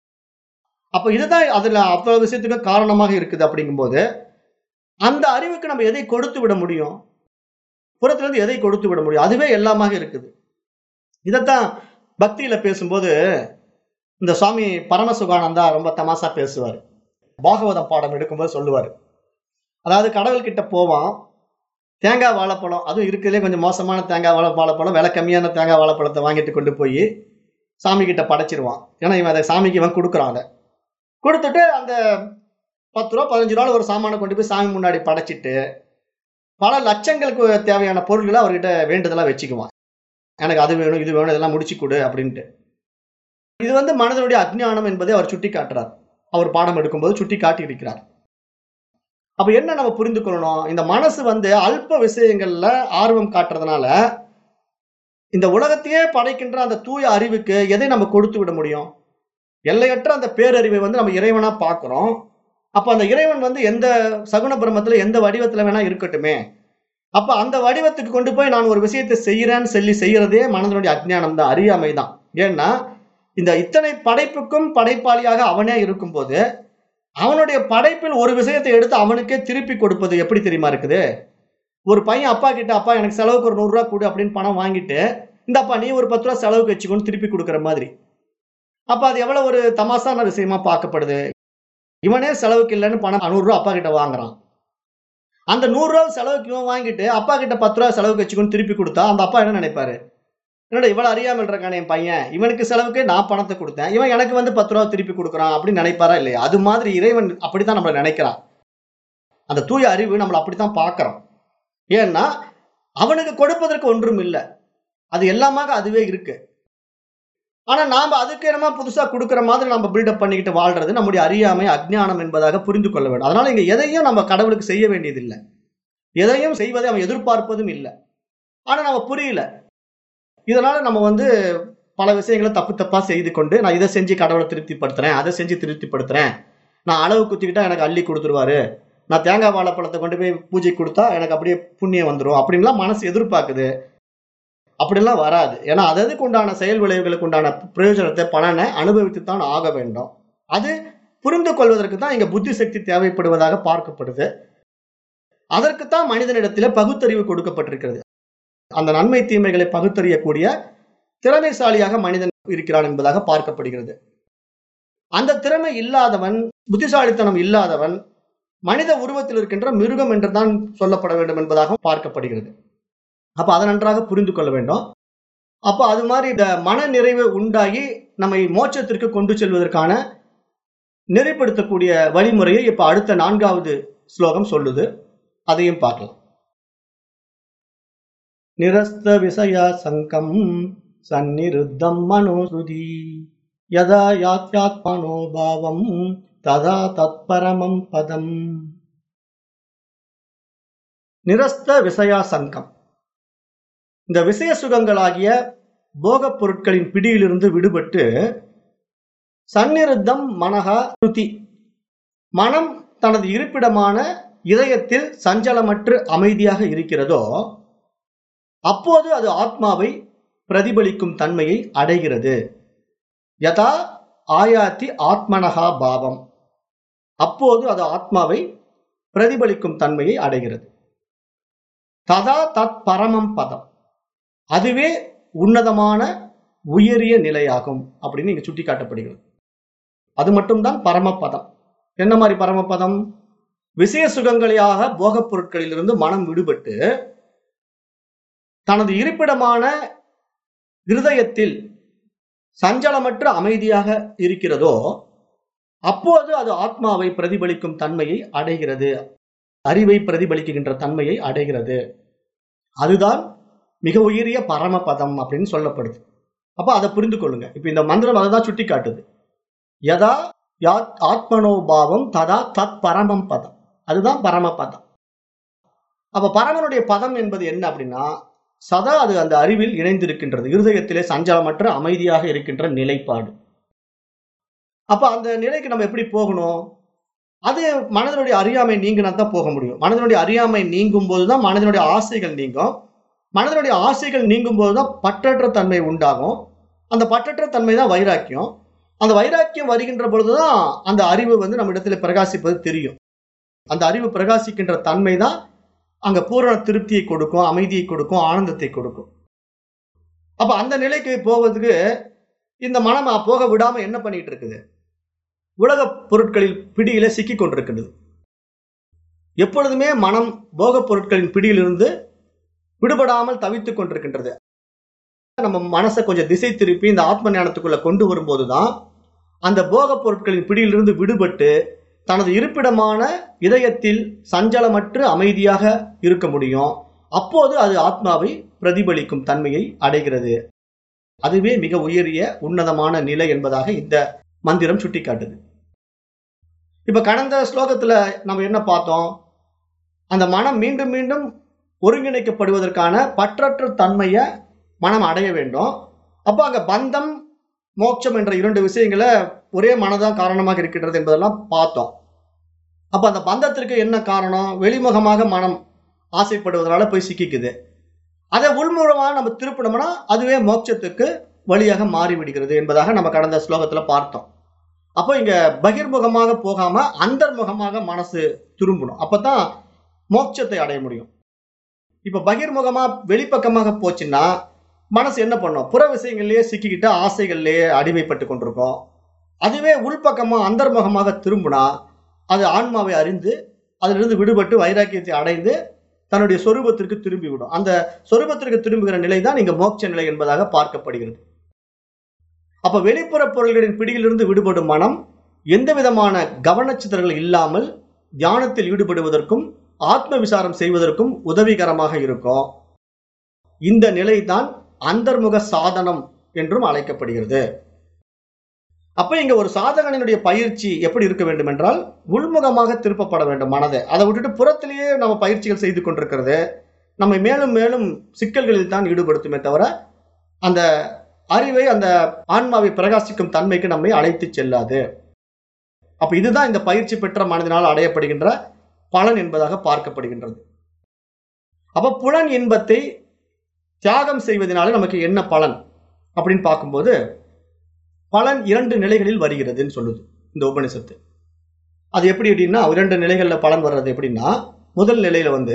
அப்ப இதுதான் அதுல அவ்வளவு விஷயத்துக்கு காரணமாக இருக்குது. அப்படிங்கும்போது அந்த அறிவுக்கு நம்ம எதை கொடுத்து விட முடியும்? புறத்துல இருந்து எதை கொடுத்து விட முடியும்? அதுவே எல்லாமாக இருக்குது. இதத்தான் பக்தியில பேசும்போது இந்த சுவாமி பரமசுகானந்தா ரொம்ப தமாசா பேசுவார். பாகவதம் பாடம் எடுக்கும்போது சொல்லுவார். அதாவது கடவுள் கிட்ட போவான், தேங்காய் வாழைப்பழம், அதுவும் இருக்கிறதுலே கொஞ்சம் மோசமான தேங்காய் வாழை வாழைப்பழம் விலை கம்மியான தேங்காய் வாழைப்பழத்தை வாங்கிட்டு கொண்டு போய் சாமி கிட்ட படைச்சிருவான். ஏன்னா இவன் அதை சாமிக்கு இவன் கொடுக்குறான். அதை கொடுத்துட்டு அந்த பத்து ரூபா பதினஞ்சு ரூபா ஒரு சாமானை கொண்டு போய் சாமி முன்னாடி படைச்சிட்டு பல லட்சங்களுக்கு தேவையான பொருள்களை அவர்கிட்ட வேண்டுதலா வச்சுக்குவான். எனக்கு அது வேணும் இது வேணும் இதெல்லாம் முடிச்சு கொடு அப்படின்ட்டு. இது வந்து மனதனுடைய அஜ்ஞானம் என்பதை அவர் சுட்டி காட்டுறார். அவர் பாடம் எடுக்கும்போது சுட்டி காட்டி இருக்கிறார். அப்ப என்ன நம்ம புரிந்து கொள்ளணும்? இந்த மனசு வந்து அல்ப விஷயங்கள்ல ஆர்வம் காட்டுறதுனால இந்த உலகத்தையே படைக்கின்ற அந்த தூய அறிவுக்கு எதை நம்ம கொடுத்து விட முடியும்? எல்லையற்ற அந்த பேரறிவை வந்து நம்ம இறைவனா பார்க்கிறோம். அப்ப அந்த இறைவன் வந்து எந்த சகுன பிரம்மத்துல எந்த வடிவத்துல வேணா இருக்கட்டுமே. அப்ப அந்த வடிவத்துக்கு கொண்டு போய் நான் ஒரு விஷயத்தை செய்யறேன்னு சொல்லி செய்யறதே மனதனுடைய அஜ்ஞானம் தான், அறியாமை தான். ஏன்னா இந்த இத்தனை படைப்புக்கும் படைப்பாளியாக அவனே இருக்கும்போது அவனுடைய படைப்பில் ஒரு விஷயத்தை எடுத்து அவனுக்கே திருப்பி கொடுப்பது எப்படி தெரியுமா இருக்குது? ஒரு பையன் அப்பா கிட்ட, அப்பா எனக்கு செலவுக்கு ஒரு நூறு ரூபாய் கொடு அப்படின்னு பணம் வாங்கிட்டு, இந்த அப்பா நீ ஒரு பத்து ரூபா செலவுக்கு வச்சுக்கொண்டு திருப்பி கொடுக்குற மாதிரி. அப்ப அது எவ்வளவு ஒரு தமாசான விஷயமா பார்க்கப்படுது. இவனே செலவுக்கு இல்லைன்னு பணம் நூறு ரூபாய் அப்பா கிட்ட வாங்குறான். அந்த நூறு ரூபாய் செலவுக்கு இவன் வாங்கிட்டு அப்பா கிட்ட பத்து ரூபாய் செலவுக்கு வச்சுக்கொண்டு திருப்பி கொடுத்தா அந்த அப்பா என்ன நினைப்பாரு? என்னடா இவ்வளவு அறியாமல் இருக்கானே என் பையன், இவனுக்கு செலவுக்கு நான் பணத்தை கொடுத்தேன், இவன் எனக்கு வந்து பத்து ரூபா திருப்பி கொடுக்குறான் அப்படின்னு நினைப்பாரா இல்லையா? அது மாதிரி இறைவன் அப்படித்தான் நம்மளை நினைக்கிறான். அந்த தூய அறிவு நம்மளை அப்படித்தான் பார்க்கிறோம். ஏன்னா அவனுக்கு கொடுப்பதற்கு ஒன்றும் இல்லை, அது எல்லாமாக அதுவே இருக்கு. ஆனா நாம அதுக்கு என்னமா புதுசா கொடுக்குற மாதிரி நம்ம பில்டப் பண்ணிக்கிட்டு வாழ்றது நம்முடைய அறியாமை அஜ்ஞானம் என்பதாக புரிந்து கொள்ள வேண்டும். அதனால இங்க எதையும் நம்ம கடவுளுக்கு செய்ய வேண்டியதில்லை, எதையும் செய்வதை அவன் எதிர்பார்ப்பதும் இல்லை. ஆனா நம்ம புரியல. இதனால நம்ம வந்து பல விஷயங்களை தப்பு தப்பா செய்து கொண்டு நான் இதை செஞ்சு கடவுளை திருப்திப்படுத்துறேன், அதை செஞ்சு திருப்திப்படுத்துறேன், நான் அளவு குத்திக்கிட்டா எனக்கு அள்ளி கொடுத்துருவாரு, நான் தேங்காய் வாழைப்பழத்தை கொண்டு போய் பூஜை கொடுத்தா எனக்கு அப்படியே புண்ணியம் வந்துடும் அப்படின்லாம் மனசு எதிர்பார்க்குது. அப்படிலாம் வராது. ஏன்னா அததுக்கு உண்டான செயல் விளைவுகளுக்கு உண்டான பிரயோஜனத்தை பலனை அனுபவித்துத்தான் ஆக வேண்டும். அது புரிந்து கொள்வதற்கு தான் இங்க புத்தி சக்தி தேவைப்படுவதாக பார்க்கப்படுது. அதற்குத்தான் மனிதனிடத்திலே பகுத்தறிவு கொடுக்கப்பட்டிருக்கிறது. அந்த நன்மை தீமைகளை பகுத்தறியக்கூடிய திறமைசாலியாக மனிதன் இருக்கிறான் என்பதாக பார்க்கப்படுகிறது. அந்த திறமை இல்லாதவன், புத்திசாலித்தனம் இல்லாதவன் மனித உருவத்தில் இருக்கின்ற மிருகம் என்றுதான் சொல்லப்பட வேண்டும் என்பதாக பார்க்கப்படுகிறது. அப்ப அதை நன்றாக புரிந்து கொள்ள வேண்டும். அப்ப அது மாதிரி இந்த மன நிறைவு உண்டாகி நம்மை மோட்சத்திற்கு கொண்டு செல்வதற்கான நெறிப்படுத்தக்கூடிய வழிமுறையை இப்ப அடுத்த நான்காவது ஸ்லோகம் சொல்லுது. அதையும் பார்க்கலாம். நிரஸ்த விஷயா சங்கம் சந்நிருத்தம் மனோஸ்ருதி யதா யாத்யாத்மனோ பாவம் ததா தத்பரமம் பதம். நிரஸ்த விஷயா சங்கம், இந்த விஷய சுகங்களாகிய போகப் பொருட்களின் பிடியிலிருந்து விடுபட்டு சந்நிருத்தம் மனஹா ஸ்ருதி, மனம் தனது இருப்பிடமான இதயத்தில் சஞ்சலமற்று அமைதியாக இருக்கிறதோ அப்போது அது ஆத்மாவை பிரதிபலிக்கும் தன்மையை அடைகிறது. யதா ஆயாத்தி ஆத்மனஹா பாவம், அப்போது அது ஆத்மாவை பிரதிபலிக்கும் தன்மையை அடைகிறது. ததா தத் பரமம் பதம், அதுவே உன்னதமான உயரிய நிலையாகும் அப்படின்னு இங்க சுட்டி காட்டப்படுகிறது. அது மட்டும்தான் பரமபதம். என்ன மாதிரி பரமபதம்? விஷய சுகங்களையாக போகப் பொருட்களிலிருந்து மனம் விடுபட்டு தனது இருப்பிடமான இருதயத்தில் சஞ்சலமற்ற அமைதியாக இருக்கிறதோ அப்போது அது ஆத்மாவை பிரதிபலிக்கும் தன்மையை அடைகிறது, அறிவை பிரதிபலிக்கின்ற தன்மையை அடைகிறது. அதுதான் மிக உயரிய பரமபதம் அப்படின்னு சொல்லப்படுது. அப்ப அதை புரிந்து கொள்ளுங்க. இப்ப இந்த மந்திரம் அதை தான் சுட்டி காட்டுது. யதா யாத் ஆத்மனோபாவம் ததா தத் பரமம் பதம். அதுதான் பரமபதம். அப்ப பரமனுடைய பதம் என்பது என்ன அப்படின்னா, சதா அது அந்த அறிவில் இணைந்திருக்கின்றது, இருதயத்திலே சஞ்சலமற்ற அமைதியாக இருக்கின்ற நிலைப்பாடு. அப்ப அந்த நிலைக்கு நம்ம எப்படி போகணும்? அது மனதனுடைய அறியாமை நீங்கினா தான் போக முடியும். மனதனுடைய அறியாமை நீங்கும் போதுதான் மனதனுடைய ஆசைகள் நீங்கும். மனதனுடைய ஆசைகள் நீங்கும் போதுதான் பற்றற்ற தன்மை உண்டாகும். அந்த பற்றற்ற தன்மை தான் வைராக்கியம். அந்த வைராக்கியம் வருகின்ற பொழுதுதான் அந்த அறிவு வந்து நம்ம இடத்துல பிரகாசிப்பது தெரியும். அந்த அறிவு பிரகாசிக்கின்ற தன்மை தான் அங்க பூரண திருப்தியை கொடுக்கும், அமைதியை கொடுக்கும், ஆனந்தத்தை கொடுக்கும். அப்ப அந்த நிலைக்கு போவதுக்கு இந்த மனம் போக விடாம என்ன பண்ணிட்டு இருக்குது? உலக பொருட்களில் பிடியில சிக்கி கொண்டிருக்கிறது. எப்பொழுதுமே மனம் போக பொருட்களின் பிடியிலிருந்து விடுபடாமல் தவித்துக் கொண்டிருக்கின்றது. நம்ம மனசை கொஞ்சம் திசை திருப்பி இந்த ஆத்ம ஞானத்துக்குள்ள கொண்டு வரும்போதுதான் அந்த போக பொருட்களின் பிடியிலிருந்து விடுபட்டு தனது இருப்பிடமான இதயத்தில் சஞ்சலமற்று அமைதியாக இருக்க முடியும். அப்போது அது ஆத்மாவை பிரதிபலிக்கும் தன்மையை அடைகிறது. அதுவே மிக உயரிய உன்னதமான நிலை என்பதாக இந்த மந்திரம் சுட்டிக்காட்டுது. இப்ப கடந்த ஸ்லோகத்துல நம்ம என்ன பார்த்தோம்? அந்த மனம் மீண்டும் மீண்டும் ஒருங்கிணைக்கப்படுவதற்கான பற்றற்ற தன்மையை மனம் அடைய வேண்டும். அப்ப அங்க பந்தம் மோட்சம் என்ற இரண்டு விஷயங்களை ஒரே மனதான் காரணமாக இருக்கின்றது என்பதெல்லாம் பார்த்தோம். அப்ப அந்த பந்தத்திற்கு என்ன காரணம்? வெளிமுகமாக மனம் ஆசைப்படுவதனால போய் சிக்கிக்குது. அதை உள்முகமாக நம்ம திருப்பினோம்னா அதுவே மோட்சத்துக்கு வழியாக மாறிவிடுகிறது என்பதாக நம்ம கடந்த ஸ்லோகத்துல பார்த்தோம். அப்போ இங்க பகிர்முகமாக போகாம அந்தர்முகமாக மனசு திரும்பணும். அப்பதான் மோட்சத்தை அடைய முடியும். இப்ப பகிர்முகமா வெளிப்பக்கமாக போச்சுன்னா மனசு என்ன பண்ணும்? புற விஷயங்கள்லயே சிக்கிக்கிட்டு ஆசைகள்லயே அடிமைப்பட்டு கொண்டிருக்கும். அதுவே உள்பக்கமா அந்தர்முகமாக திரும்பினா அது ஆன்மாவை அறிந்து அதிலிருந்து விடுபட்டு வைராக்கியத்தை அடைந்து தன்னுடைய சொரூபத்திற்கு திரும்பி விடும். அந்த சொரூபத்திற்கு திரும்புகிற நிலை தான் இங்க மோட்ச நிலை என்பதாக பார்க்கப்படுகிறது. அப்ப வெளிப்புற பொருள்களின் பிடியிலிருந்து விடுபடும் மனம் எந்த விதமான கவனச்சிதறல்கள் இல்லாமல் தியானத்தில் ஈடுபடுவதற்கும் ஆத்ம விசாரம் செய்வதற்கும் உதவிகரமாக இருக்கும். இந்த நிலை தான் அந்தர்முக சாதனம் என்றும் அழைக்கப்படுகிறது. அப்ப இங்க ஒரு சாதகனினுடைய பயிற்சி எப்படி இருக்க வேண்டும் என்றால் உள்முகமாக திருப்பப்பட வேண்டும் மனதை. அதை விட்டுட்டு புறத்திலேயே நம்ம பயிற்சிகள் செய்து கொண்டிருக்கிறது நம்மை மேலும் மேலும் சிக்கல்களில் தான் ஈடுபடுத்துமே தவிர அந்த அறிவை, அந்த ஆன்மாவை பிரகாசிக்கும் தன்மைக்கு நம்மை அழைத்து செல்லாது. அப்ப இதுதான் இந்த பயிற்சி பெற்ற மனதினால் அடையப்படுகின்ற பலன் என்பதாக பார்க்கப்படுகின்றது. அப்ப புலன் இன்பத்தை தியாகம் செய்வதனால நமக்கு என்ன பலன் அப்படின்னு பார்க்கும்போது பலன் இரண்டு நிலைகளில் வருகிறதுன்னு சொல்லுது இந்த உபனிஷத்து. அது எப்படி அப்படின்னா இரண்டு நிலைகள்ல பலன் வர்றது எப்படின்னா, முதல் நிலையில வந்து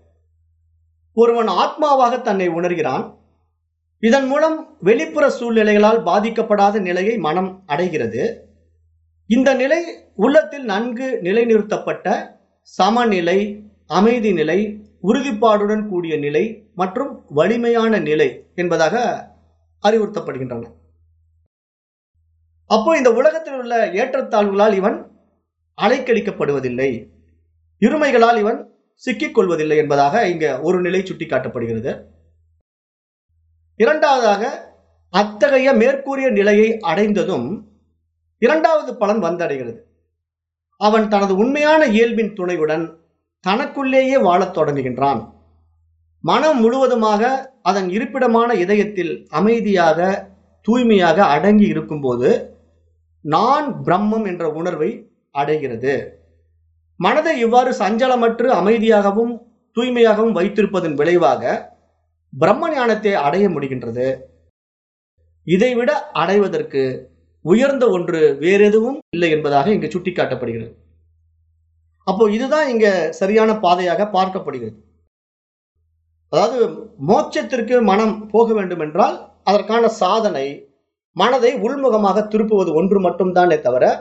ஒருவன் ஆத்மாவாக தன்னை உணர்கிறான். இதன் மூலம் வெளிப்புற சூழ்நிலைகளால் பாதிக்கப்படாத நிலையை மனம் அடைகிறது. இந்த நிலை உள்ளத்தில் நன்கு நிலைநிறுத்தப்பட்ட சமநிலை, அமைதி நிலை, உறுதிப்பாடுடன் கூடிய நிலை மற்றும் வலிமையான நிலை என்பதாக அறிவுறுத்தப்படுகின்றன. அப்போ இந்த உலகத்தில் உள்ள ஏற்றத்தாழ்வுகளால் இவன் அலைக்கழிக்கப்படுவதில்லை, இருமைகளால் இவன் சிக்கிக் கொள்வதில்லை என்பதாக இங்க ஒரு நிலை சுட்டி காட்டப்படுகிறது. இரண்டாவதாக அத்தகைய மேற்கூறிய நிலையை அடைந்ததும் இரண்டாவது பலன் வந்தடைகிறது. அவன் தனது உண்மையான இயல்பின் துணையுடன் தனக்குள்ளேயே வாழத் தொடங்குகின்றான். மனம் முழுவதுமாக அதன் இருப்பிடமான இதயத்தில் அமைதியாக தூய்மையாக அடங்கி இருக்கும்போது நான் பிரம்மம் என்ற உணர்வை அடைகிறது. மனதை இவ்வாறு சஞ்சலமற்று அமைதியாகவும் தூய்மையாகவும் வைத்திருப்பதன் விளைவாக பிரம்ம ஞானத்தை அடைய முடிகின்றது. இதைவிட அடைவதற்கு உயர்ந்த ஒன்று வேற எதுவும் இல்லை என்பதாக இங்கு சுட்டிக்காட்டப்படுகிறது. அப்போ இதுதான் இங்க சரியான பாதையாக பார்க்கப்படுகிறது. அதாவது மோட்சத்திற்கு மனம் போக வேண்டும் என்றால் அதற்கான சாதனை மனதை உள்முகமாக திருப்புவது ஒன்று மட்டும்தானே தவிர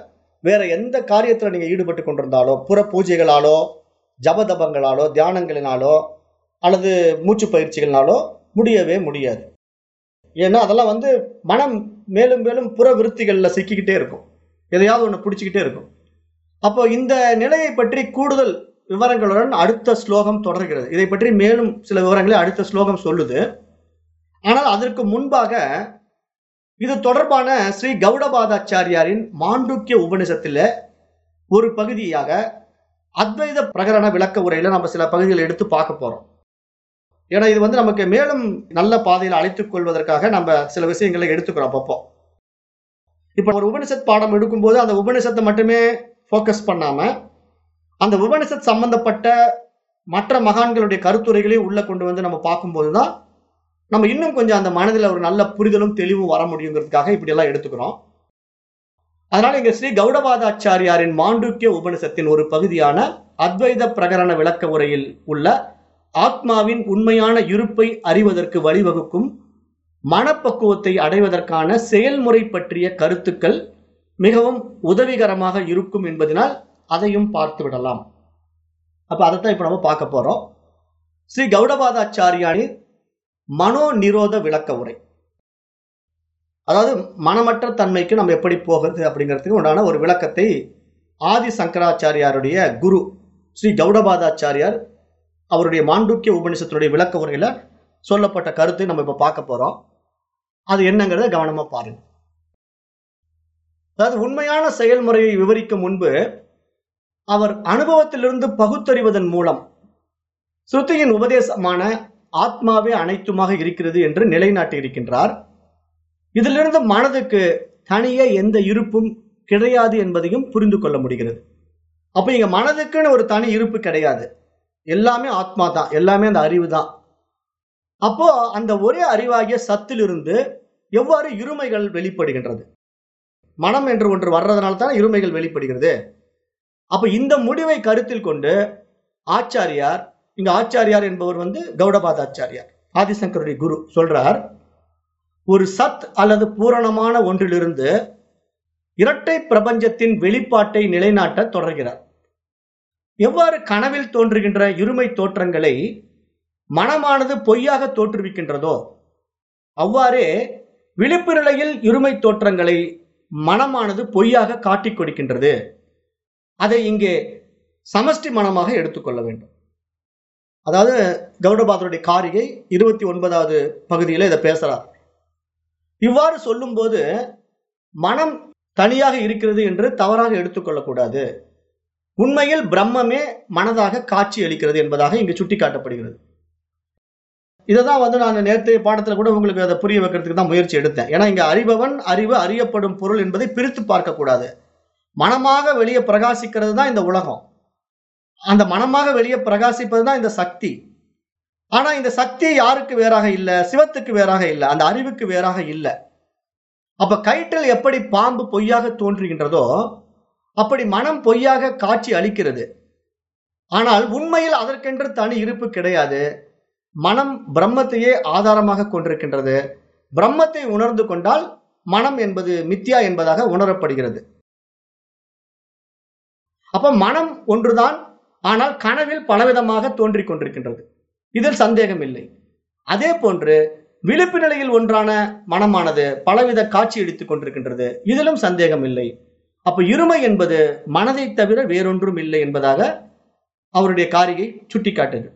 வேற எந்த காரியத்துல நீங்க ஈடுபட்டு கொண்டிருந்தாலோ, புற பூஜைகளாலோ, ஜபதபங்களாலோ, தியானங்களினாலோ அல்லது மூச்சு பயிற்சிகள்னாலோ முடியவே முடியாது. ஏன்னா அதெல்லாம் வந்து மனம் மேலும் மேலும் புற விருத்திகள்ல சிக்கிக்கிட்டே இருக்கும். எதையாவது ஒண்ணு பிடிச்சுக்கிட்டே இருக்கும். அப்போ இந்த நிலையை பற்றி கூடுதல் விவரங்களுடன் அடுத்த ஸ்லோகம் தொடர்கிறது. இதை பற்றி மேலும் சில விவரங்களை அடுத்த ஸ்லோகம் சொல்லுது. ஆனால் அதற்கு முன்பாக இது தொடர்பான ஸ்ரீ கௌடபாதாச்சாரியாரின் மாண்டூக்கிய உபநிஷத்துல ஒரு பகுதியாக அத்வைத பிரகரண விளக்க உரையில நம்ம சில பகுதிகளை எடுத்து பார்க்க போறோம். ஏன்னா இது வந்து நமக்கு மேலும் நல்ல பாதையில் அழைத்துக் கொள்வதற்காக நம்ம சில விஷயங்களை எடுத்துக்கிறோம் அப்பப்போ. இப்ப ஒரு உபனிஷத் பாடம் எடுக்கும்போது அந்த உபனிஷத்தை மட்டுமே போக்கஸ் பண்ணாம அந்த உபனிஷத் சம்பந்தப்பட்ட மற்ற மகான்களுடைய கருத்துரைகளையும் உள்ள கொண்டு வந்து நம்ம பார்க்கும்போதுதான் நம்ம இன்னும் கொஞ்சம் அந்த மனதில் ஒரு நல்ல புரிதலும் தெளிவும் வர முடியுங்கிறதுக்காக இப்படி எல்லாம் எடுத்துக்கிறோம். அதனால இங்க ஸ்ரீ கௌடபாதாச்சாரியாரின் மாண்டூக்கிய உபனிஷத்தின் ஒரு பகுதியான அத்வைத பிரகரண விளக்க உரையில் உள்ள ஆத்மாவின் உண்மையான இருப்பை அறிவதற்கு வழிவகுக்கும் மனப்பக்குவத்தை அடைவதற்கான செயல்முறை பற்றிய கருத்துக்கள் மிகவும் உதவிகரமாக இருக்கும் என்பதனால் அதையும் பார்த்து விடலாம். அப்ப அதைத்தான் இப்ப நம்ம பார்க்க போறோம். ஸ்ரீ கௌடபாதாச்சாரியாரின் மனோ நிரோத விளக்க உரை, அதாவது மனமற்ற தன்மைக்கு நம்ம எப்படி போகிறது அப்படிங்கிறதுக்கு உண்டான ஒரு விளக்கத்தை ஆதி சங்கராச்சாரியாருடைய குரு ஸ்ரீ கௌடபாதாச்சாரியார் அவருடைய மாண்டூக்கிய உபநிஷத்தினுடைய விளக்க உரையில சொல்லப்பட்ட கருத்தை நம்ம இப்ப பார்க்க போறோம். அது என்னங்கிறத கவனமா பாருங்க. அதாவது உண்மையான செயல்முறையை விவரிக்கும் முன்பு அவர் அனுபவத்திலிருந்து பகுத்தறிவதன் மூலம் ஸ்ருதியின் உபதேசமான ஆத்மாவே அனைத்துமாக இருக்கிறது என்று நிலைநாட்டி இருக்கின்றார். இதிலிருந்து மனதுக்கு தனியே எந்த இருப்பும் கிடையாது என்பதையும் புரிந்து கொள்ள முடிகிறது. அப்ப இங்க மனதுக்குன்னு ஒரு தனி இருப்பு கிடையாது, எல்லாமே ஆத்மா தான், எல்லாமே அந்த அறிவு தான். அப்போ அந்த ஒரே அறிவாகிய சத்திலிருந்து எவ்வாறு இருமைகள் வெளிப்படுகின்றது? மனம் என்று ஒன்று வர்றதுனால தான் இருமைகள் வெளிப்படுகிறது. அப்ப இந்த முடிவை கருத்தில் கொண்டு ஆச்சாரியார், இங்க ஆச்சாரியார் என்பவர் வந்து கௌடபாதாச்சாரியார், ஆதிசங்கருடைய குரு, சொல்றார், ஒரு சத் அல்லது பூரணமான ஒன்றிலிருந்து இரட்டை பிரபஞ்சத்தின் வெளிப்பாட்டை நிலைநாட்ட தொடர்கிறார். எவ்வாறு கனவில் தோன்றுகின்ற இருமை தோற்றங்களை மனமானது பொய்யாக தோற்றுவிக்கின்றதோ அவ்வாறே விழிப்பு நிலையில் இருமை தோற்றங்களை மனமானது பொய்யாக காட்டிக் கொடுக்கின்றது. அதை இங்கே சமஷ்டி மனமாக எடுத்துக்கொள்ள வேண்டும். அதாவது கௌடபாதருடைய காரிகை இருபத்தி ஒன்பதாவது பகுதியில் இதை பேசுறார். இவ்வாறு சொல்லும் போது மனம் தனியாக இருக்கிறது என்று தவறாக எடுத்துக்கொள்ளக்கூடாது. உண்மையில் பிரம்மமே மனதாக காட்சி அளிக்கிறது என்பதாக இங்கு சுட்டி காட்டப்படுகிறது. இதைதான் வந்து நான் நேற்றைய பாடத்துல கூட உங்களுக்கு அதை புரிய வைக்கிறதுக்கு தான் முயற்சி எடுத்தேன். ஏன்னா இங்க அறிபவன், அறிவு, அறியப்படும் பொருள் என்பதை பிரித்து பார்க்க கூடாது. மனமாக வெளியே பிரகாசிக்கிறது தான் இந்த உலகம். அந்த மனமாக வெளியே பிரகாசிப்பது தான் இந்த சக்தி. ஆனா இந்த சக்தி யாருக்கு வேறாக இல்லை? சிவத்துக்கு வேறாக இல்லை, அந்த அறிவுக்கு வேறாக இல்லை. அப்ப கயிற்றில் எப்படி பாம்பு பொய்யாக தோன்றுகின்றதோ அப்படி மனம் பொய்யாக காட்சி அளிக்கிறது. ஆனால் உண்மையில் அதற்கென்று தனி இருப்பு கிடையாது. மனம் பிரம்மத்தையே ஆதாரமாக கொண்டிருக்கின்றது. பிரம்மத்தை உணர்ந்து கொண்டால் மனம் என்பது மித்யா என்பதாக உணரப்படுகிறது. அப்ப மனம் ஒன்றுதான், ஆனால் கனவில் பலவிதமாக தோன்றிக் கொண்டிருக்கின்றது. இதில் சந்தேகம் இல்லை. அதே போன்று விழிப்பு நிலையில் ஒன்றான மனமானது பலவித காட்சி அளித்துக் கொண்டிருக்கின்றது. இதிலும் சந்தேகம் இல்லை. அப்ப இருமை என்பது மனதை தவிர வேறொன்றும் இல்லை என்பதாக அவருடைய காரிகை சுட்டிக்காட்டுது.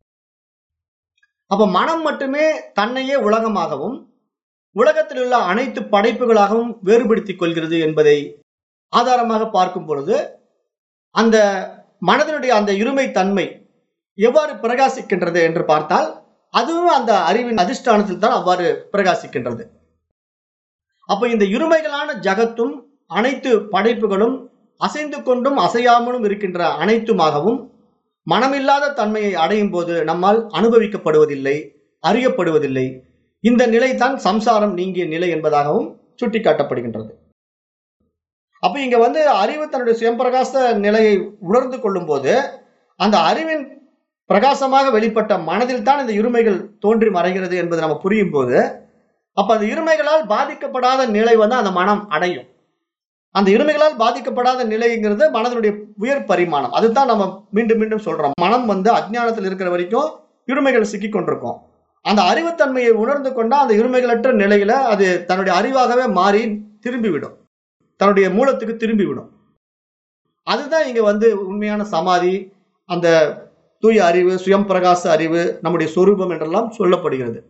அப்ப மனம் மட்டுமே தன்னையே உலகமாகவும் உலகத்தில் உள்ள அனைத்து படைப்புகளாகவும் வேறுபடுத்திக் கொள்கிறது என்பதை ஆதாரமாக பார்க்கும் பொழுது அந்த மனதினுடைய அந்த இருமை தன்மை எவ்வாறு பிரகாசிக்கின்றது என்று பார்த்தால் அதுவும் அந்த அறிவின் அதிஷ்டானத்தில் தான் அவ்வாறு பிரகாசிக்கின்றது. அப்ப இந்த இருமைகளான ஜகத்தும் அனைத்து படைப்புகளும் அசைந்து கொண்டும் அசையாமலும் இருக்கின்ற அனைத்துமாகவும் மனமில்லாத தன்மையை அடையும் போது நம்மால் அனுபவிக்கப்படுவதில்லை, அறியப்படுவதில்லை. இந்த நிலை தான் சம்சாரம் நீங்கிய நிலை என்பதாகவும் சுட்டிக்காட்டப்படுகின்றது. அப்ப இங்க வந்து அறிவு தன்னுடைய சுயம்பிரகாச நிலையை உணர்ந்து கொள்ளும் போது அந்த அறிவின் பிரகாசமாக வெளிப்பட்ட மனதில் தான் இந்த இருமைகள் தோன்றி மறைகிறது என்பது நம்ம புரியும் போது அப்ப அந்த இருமைகளால் பாதிக்கப்படாத நிலை வந்து அந்த மனம் அடையும். அந்த இருமைகளால் பாதிக்கப்படாத நிலைங்கிறது மனதினுடைய உயர் பரிமாணம். அதுதான் நம்ம மீண்டும் மீண்டும் சொல்றோம். மனம் வந்து அஜ்ஞானத்தில் இருக்கிற வரைக்கும் இருமைகள் சிக்கி கொண்டிருக்கும். அந்த அறிவுத்தன்மையை உணர்ந்து கொண்டா அந்த இருமைகளற்ற நிலையில அது தன்னுடைய அறிவாகவே மாறி திரும்பிவிடும், தன்னுடைய மூலத்துக்கு திரும்பிவிடும். அதுதான் இங்க வந்து உண்மையான சமாதி, அந்த தூய அறிவு, சுயம் பிரகாச அறிவு, நம்முடைய சொரூபம் என்றெல்லாம் சொல்லப்படுகிறது.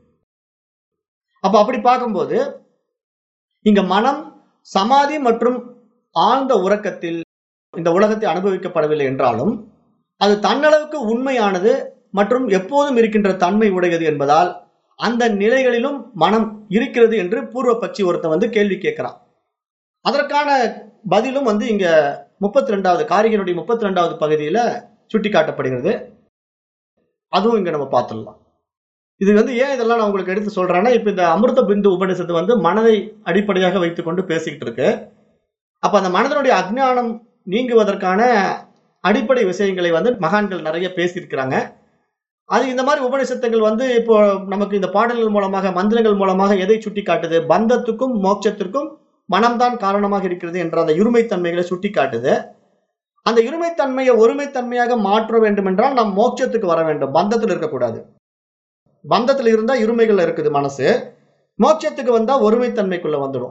அப்ப அப்படி பார்க்கும்போது இங்க மனம் சமாதி மற்றும் ஆழ்ந்த உறக்கத்தில் இந்த உலகத்தை அனுபவிக்கப்படவில்லை என்றாலும் அது தன்னளவுக்கு உண்மையானது மற்றும் எப்போதும் இருக்கின்ற தன்மை உடையது என்பதால் அந்த நிலைகளிலும் மனம் இருக்கிறது என்று பூர்வ பட்சி ஒருத்தன் வந்து கேள்வி கேட்கிறான். அதற்கான பதிலும் வந்து இங்க முப்பத்தி ரெண்டாவது காரிகையினுடைய முப்பத்தி ரெண்டாவது பகுதியில சுட்டி காட்டப்படுகிறது. அதுவும் இங்க நம்ம பார்த்துடலாம். இது வந்து ஏன் இதெல்லாம் நான் உங்களுக்கு எடுத்து சொல்றேன்னா, இப்ப இந்த அமிர்த பிந்து உபநிஷத்து வந்து மனதை அடிப்படையாக வைத்துக் கொண்டு பேசிக்கிட்டு இருக்கு. அப்ப அந்த மனதனுடைய அஜ்ஞானம் நீங்குவதற்கான அடிப்படை விஷயங்களை வந்து மகான்கள் நிறைய பேசியிருக்கிறாங்க. அது இந்த மாதிரி உபநிஷத்துகள் வந்து இப்போ நமக்கு இந்த பாடல்கள் மூலமாக, மந்திரங்கள் மூலமாக எதை சுட்டி காட்டுது? பந்தத்துக்கும் மோட்சத்திற்கும் மனம்தான் காரணமாக இருக்கிறது என்ற அந்த இருமைத்தன்மைகளை சுட்டி காட்டுது. அந்த இருமைத்தன்மையை ஒருமைத்தன்மையாக மாற்ற வேண்டும் என்றால் நாம் மோட்சத்துக்கு வர வேண்டும், பந்தத்தில் இருக்கக்கூடாது. பந்தத்தில் இருந்தா இருமைகள் இருக்குது மனசு, மோட்சத்துக்கு வந்தா ஒருமைத்தன்மைக்குள்ள வந்துடும்.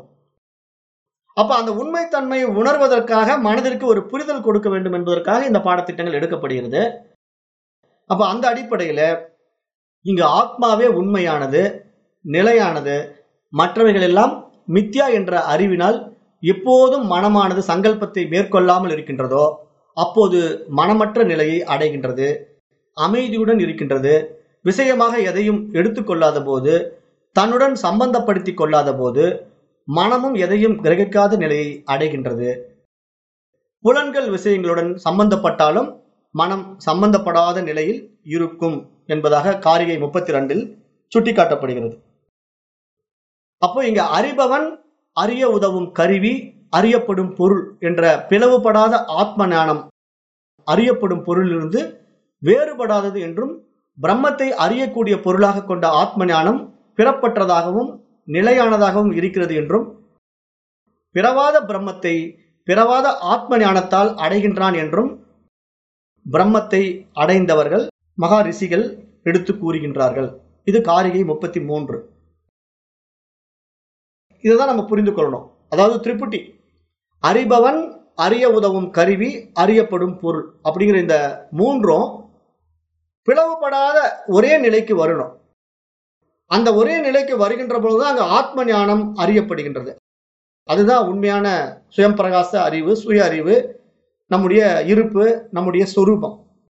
அப்ப அந்த உண்மைத்தன்மையை உணர்வதற்காக மனதிற்கு ஒரு புரிதல் கொடுக்க வேண்டும் என்பதற்காக இந்த பாடத்திட்டங்கள் எடுக்கப்படுகிறது. அப்ப அந்த அடிப்படையில இங்கு ஆத்மாவே உண்மையானது, நிலையானது, மற்றவைகள் எல்லாம் மித்யா என்ற அறிவினால் எப்போதும் மனமானது சங்கல்பத்தை மேற்கொள்ளாமல் இருக்கின்றதோ அப்போது மனமற்ற நிலையை அடைகின்றது, அமைதியுடன் இருக்கின்றது, விஷயமாக எதையும் எடுத்துக்கொள்ளாத போது, தன்னுடன் சம்பந்தப்படுத்தி கொள்ளாத போது மனமும் எதையும் கிரகிக்காத நிலையை அடைகின்றது. புலன்கள் விஷயங்களுடன் சம்பந்தப்பட்டாலும் மனம் சம்பந்தப்படாத நிலையில் இருக்கும் என்பதாக காரிகை முப்பத்தி ரெண்டில் சுட்டிக்காட்டப்படுகிறது. அப்போ இங்க அறிபவன், அறிய உதவும் கருவி, அறியப்படும் பொருள் என்ற பிளவுபடாத ஆத்ம ஞானம் அறியப்படும் பொருளிலிருந்து வேறுபடாதது என்றும், பிரம்மத்தை அறியக்கூடிய பொருளாக கொண்ட ஆத்ம ஞானம் பிறப்பற்றதாகவும் நிலையானதாகவும் இருக்கிறது என்றும், பிறவாத பிரம்மத்தை பிறவாத ஆத்ம ஞானத்தால் அடைகின்றான் என்றும் பிரம்மத்தை அடைந்தவர்கள் மகா ரிஷிகள் எடுத்து கூறுகின்றார்கள். இது காரிகை முப்பத்தி மூன்று. இதுதான் நம்ம புரிந்து கொள்ளணும். அதாவது திரிபுட்டி, அறிபவன், அறிய உதவும் கருவி, அறியப்படும் பொருள் அப்படிங்கிற இந்த மூன்றும் பிளவுபடாத ஒரே நிலைக்கு வரணும். அந்த ஒரே நிலைக்கு வருகின்ற பொழுதுதான் அங்க ஆத்ம ஞானம் அறியப்படுகின்றது. அதுதான் உண்மையான சுயம் பிரகாச அறிவு, சுய அறிவு, நம்முடைய இருப்பு, நம்முடைய சொரூபம்.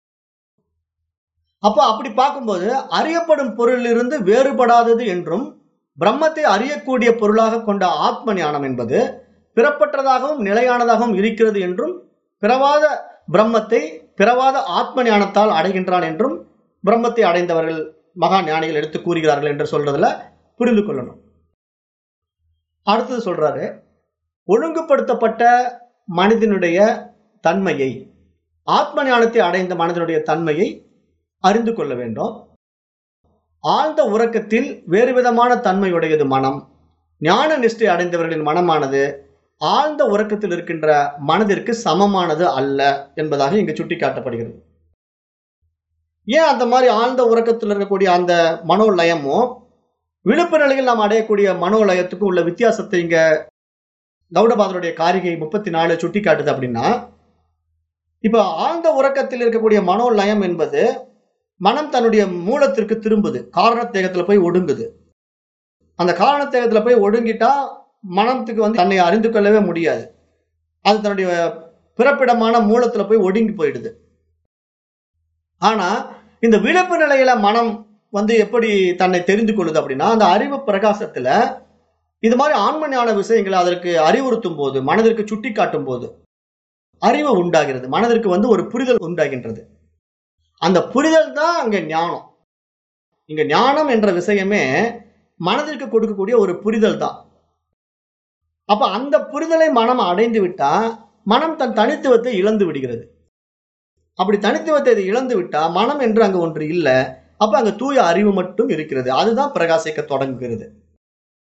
அப்ப அப்படி பார்க்கும்போது அறியப்படும் பொருளிலிருந்து வேறுபடாதது என்றும், பிரம்மத்தை அறியக்கூடிய பொருளாக கொண்ட ஆத்ம ஞானம் என்பது பிறப்பற்றதாகவும் நிலையானதாகவும் இருக்கிறது என்றும், பிறவாத பிரம்மத்தை பிறவாத ஆத்ம ஞானத்தால் அடைகின்றான் என்றும் பிரம்மத்தை அடைந்தவர்கள் மகா ஞானிகள் எடுத்து கூறுகிறார்கள் என்று சொல்றதுல புரிந்து கொள்ளணும். அடுத்தது சொல்றாரு, ஒழுங்குபடுத்தப்பட்ட மனிதனுடைய தன்மையை, ஆத்ம ஞானத்தை அடைந்த மனிதனுடைய தன்மையை அறிந்து கொள்ள வேண்டும். ஆழ்ந்த உறக்கத்தில் வேறு விதமான தன்மையுடையது மனம். ஞான நிஷ்டை அடைந்தவர்களின் மனமானது ஆழ்ந்த உறக்கத்தில் இருக்கின்ற மனதிற்கு சமமானது அல்ல என்பதாக இங்கு சுட்டிக்காட்டப்படுகிறது. ஏன் அந்த மாதிரி ஆழ்ந்த உறக்கத்தில் இருக்கக்கூடிய அந்த மனோலயமும் விழுப்பு நிலையில் நாம் அடையக்கூடிய மனோலயத்துக்கும் உள்ள வித்தியாசத்தை இங்க கௌடபாதருடைய காரிகை முப்பத்தி நாலு சுட்டி காட்டுது. அப்படின்னா, இப்ப ஆழ்ந்த உறக்கத்தில் இருக்கக்கூடிய மனோலயம் என்பது மனம் தன்னுடைய மூலத்திற்கு திரும்புது, காரணத்தேகத்துல போய் ஒடுங்குது. அந்த காரணத்தேகத்துல போய் ஒடுங்கிட்டா மனத்துக்கு வந்து தன்னை அறிந்து கொள்ளவே முடியாது. அது தன்னுடைய பிறப்பிடமான மூலத்துல போய் ஒடுங்கி போயிடுது. ஆனா இந்த விழிப்பு நிலையில மனம் வந்து எப்படி தன்னை தெரிந்து கொள்ளுது அப்படின்னா, அந்த அறிவு பிரகாசத்துல இது மாதிரி ஆன்ம ஞான விஷயங்களை அதற்கு அறிவுறுத்தும் போது, மனதிற்கு சுட்டி காட்டும் போது அறிவு உண்டாகிறது, மனதிற்கு வந்து ஒரு புரிதல் உண்டாகின்றது. அந்த புரிதல் தான் அங்க ஞானம். இங்க ஞானம் என்ற விஷயமே மனதிற்கு கொடுக்கக்கூடிய ஒரு புரிதல் தான். அப்ப அந்த புரிதலை மனம் அடைந்து விட்டா மனம் தன் தனித்துவத்தை இழந்து விடுகிறது. அப்படி தனித்துவத்தை இழந்து விட்டா மனம் என்று அங்கு ஒன்று இல்லை. அப்ப அங்க தூய அறிவு மட்டும் இருக்கிறது. அதுதான் பிரகாசிக்க தொடங்குகிறது.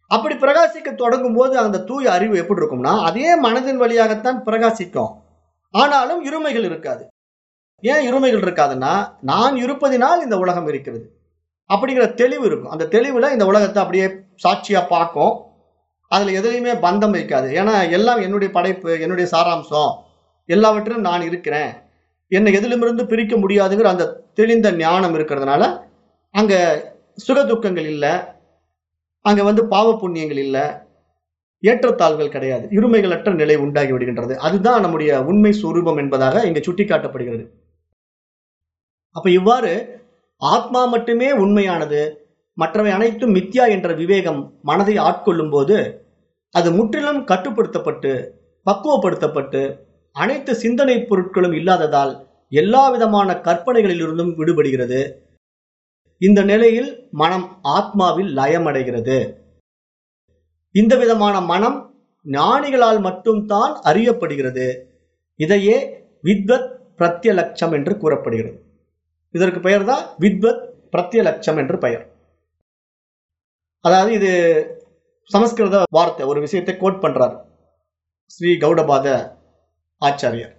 அப்படி பிரகாசிக்க தொடங்கும் போது அந்த தூய அறிவு எப்படி இருக்கும்னா, அதே மனதின் வழியாகத்தான் பிரகாசிக்கும். ஆனாலும் இருமைகள் இருக்காது. ஏன் இருமைகள் இருக்காதுன்னா, நான் இருப்பதினால் இந்த உலகம் இருக்கிறது அப்படிங்கிற தெளிவு இருக்கும். அந்த தெளிவுல இந்த உலகத்தை அப்படியே சாட்சியா பார்க்கும். அதுல எதுலையுமே பந்தம் வைக்காது. ஏன்னா எல்லாம் என்னுடைய படைப்பு, என்னுடைய சாராம்சம், எல்லாவற்றிலும் நான் இருக்கிறேன், என்னை எதிலுமிருந்து பிரிக்க முடியாதுங்கிற அந்த தெளிந்த ஞானம் இருக்கிறதுனால அங்க சுக துக்கங்கள் இல்ல, அங்க வந்து பாவ புண்ணியங்கள் இல்ல, ஏற்றத்தாழ்வுகள் கிடையாது, இருமைகளற்ற நிலை உண்டாகி விடுகின்றது. அதுதான் நம்முடைய உண்மை சொரூபம் என்பதாக இங்க சுட்டிக்காட்டப்படுகிறது. அப்ப இவ்வாறு ஆத்மா மட்டுமே உண்மையானது, மற்றவை அனைத்தும் மித்யா என்ற விவேகம் மனதை ஆட்கொள்ளும் போது அது முற்றிலும் கட்டுப்படுத்தப்பட்டு பக்குவப்படுத்தப்பட்டு அனைத்து சிந்தனை பொருட்களும் இல்லாததால் எல்லா விதமான கற்பனைகளிலிருந்தும் விடுபடுகிறது. இந்த நிலையில் மனம் ஆத்மாவில் லயமடைகிறது. இந்த விதமான மனம் ஞானிகளால் மட்டும்தான் அறியப்படுகிறது. இதையே வித்வத் பிரத்யலட்சம் என்று கூறப்படுகிறது. இதற்கு பெயர் தான் வித்வத் பிரத்யலட்சம் என்று பெயர். அதாவது இது சமஸ்கிருத வார்த்தை. ஒரு விஷயத்தை கோட் பண்றார் ஸ்ரீ கௌடபாத ஆச்சாரியர்.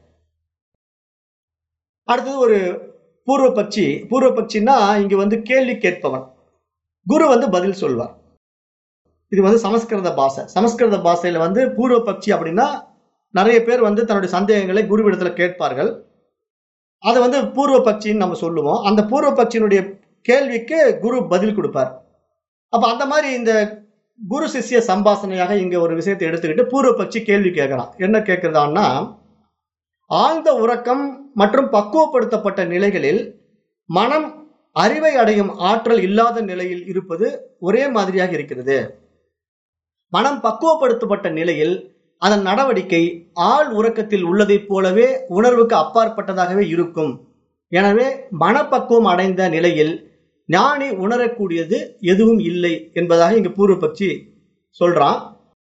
அடுத்தது ஒரு பூர்வ பட்சி. பூர்வ பட்சின்னா இங்க வந்து கேள்வி கேட்பவன், குரு வந்து பதில் சொல்வார். இது வந்து சமஸ்கிருத பாஷை. சமஸ்கிருத பாஷையில வந்து பூர்வ பட்சி அப்படின்னா நிறைய பேர் வந்து தன்னுடைய சந்தேகங்களை குருவிடத்துல கேட்பார்கள். அதை வந்து பூர்வ பட்சின்னு நம்ம சொல்லுவோம். அந்த பூர்வ பட்சியினுடைய கேள்விக்கு குரு பதில் கொடுப்பார். அப்ப அந்த மாதிரி இந்த குரு சிஷ்ய சம்பாஷணையாக இங்க ஒரு விஷயத்தை எடுத்துக்கிட்டு பூர்வ பட்சி கேள்வி கேட்கிறான். என்ன கேட்கிறதான்னா, ஆழ்ந்த உறக்கம் மற்றும் பக்குவப்படுத்தப்பட்ட நிலைகளில் மனம் அறிவை அடையும் ஆற்றல் இல்லாத நிலையில் இருப்பது ஒரே மாதிரியாக இருக்கிறது. மனம் பக்குவப்படுத்தப்பட்ட நிலையில் அதன் நடவடிக்கை ஆழ் உறக்கத்தில் உள்ளதைப் போலவே உணர்வுக்கு அப்பாற்பட்டதாகவே இருக்கும். எனவே மனப்பக்குவம் அடைந்த நிலையில் ஞானி உணரக்கூடியது எதுவும் இல்லை என்பதாக இங்க பூர்வ பட்சி சொல்றான்.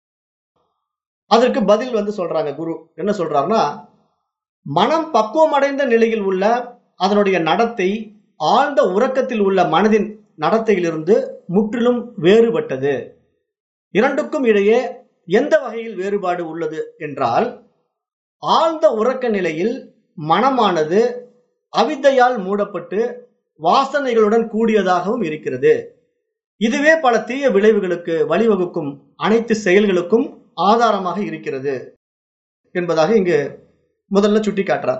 அதற்கு பதில் வந்து சொல்றாங்க குரு. என்ன சொல்றாருன்னா, மனம் பக்குவம் அடைந்த நிலையில் உள்ள அதனுடைய நடத்தை ஆழ்ந்த உறக்கத்தில் உள்ள மனதின் நடத்தையிலிருந்து முற்றிலும் வேறுபட்டது. இரண்டுக்கும் இடையே எந்த வகையில் வேறுபாடு உள்ளது என்றால், ஆழ்ந்த உறக்க நிலையில் மனமானது அவித்தையால் மூடப்பட்டு வாசனைகளுடன் கூடியதாகவும் இருக்கிறது. இதுவே பல தீய விளைவுகளுக்கு வழிவகுக்கும் அனைத்து செயல்களுக்கும் ஆதாரமாக இருக்கிறது என்பதாக இங்கு முதல்ல சுட்டி காட்டுறார்.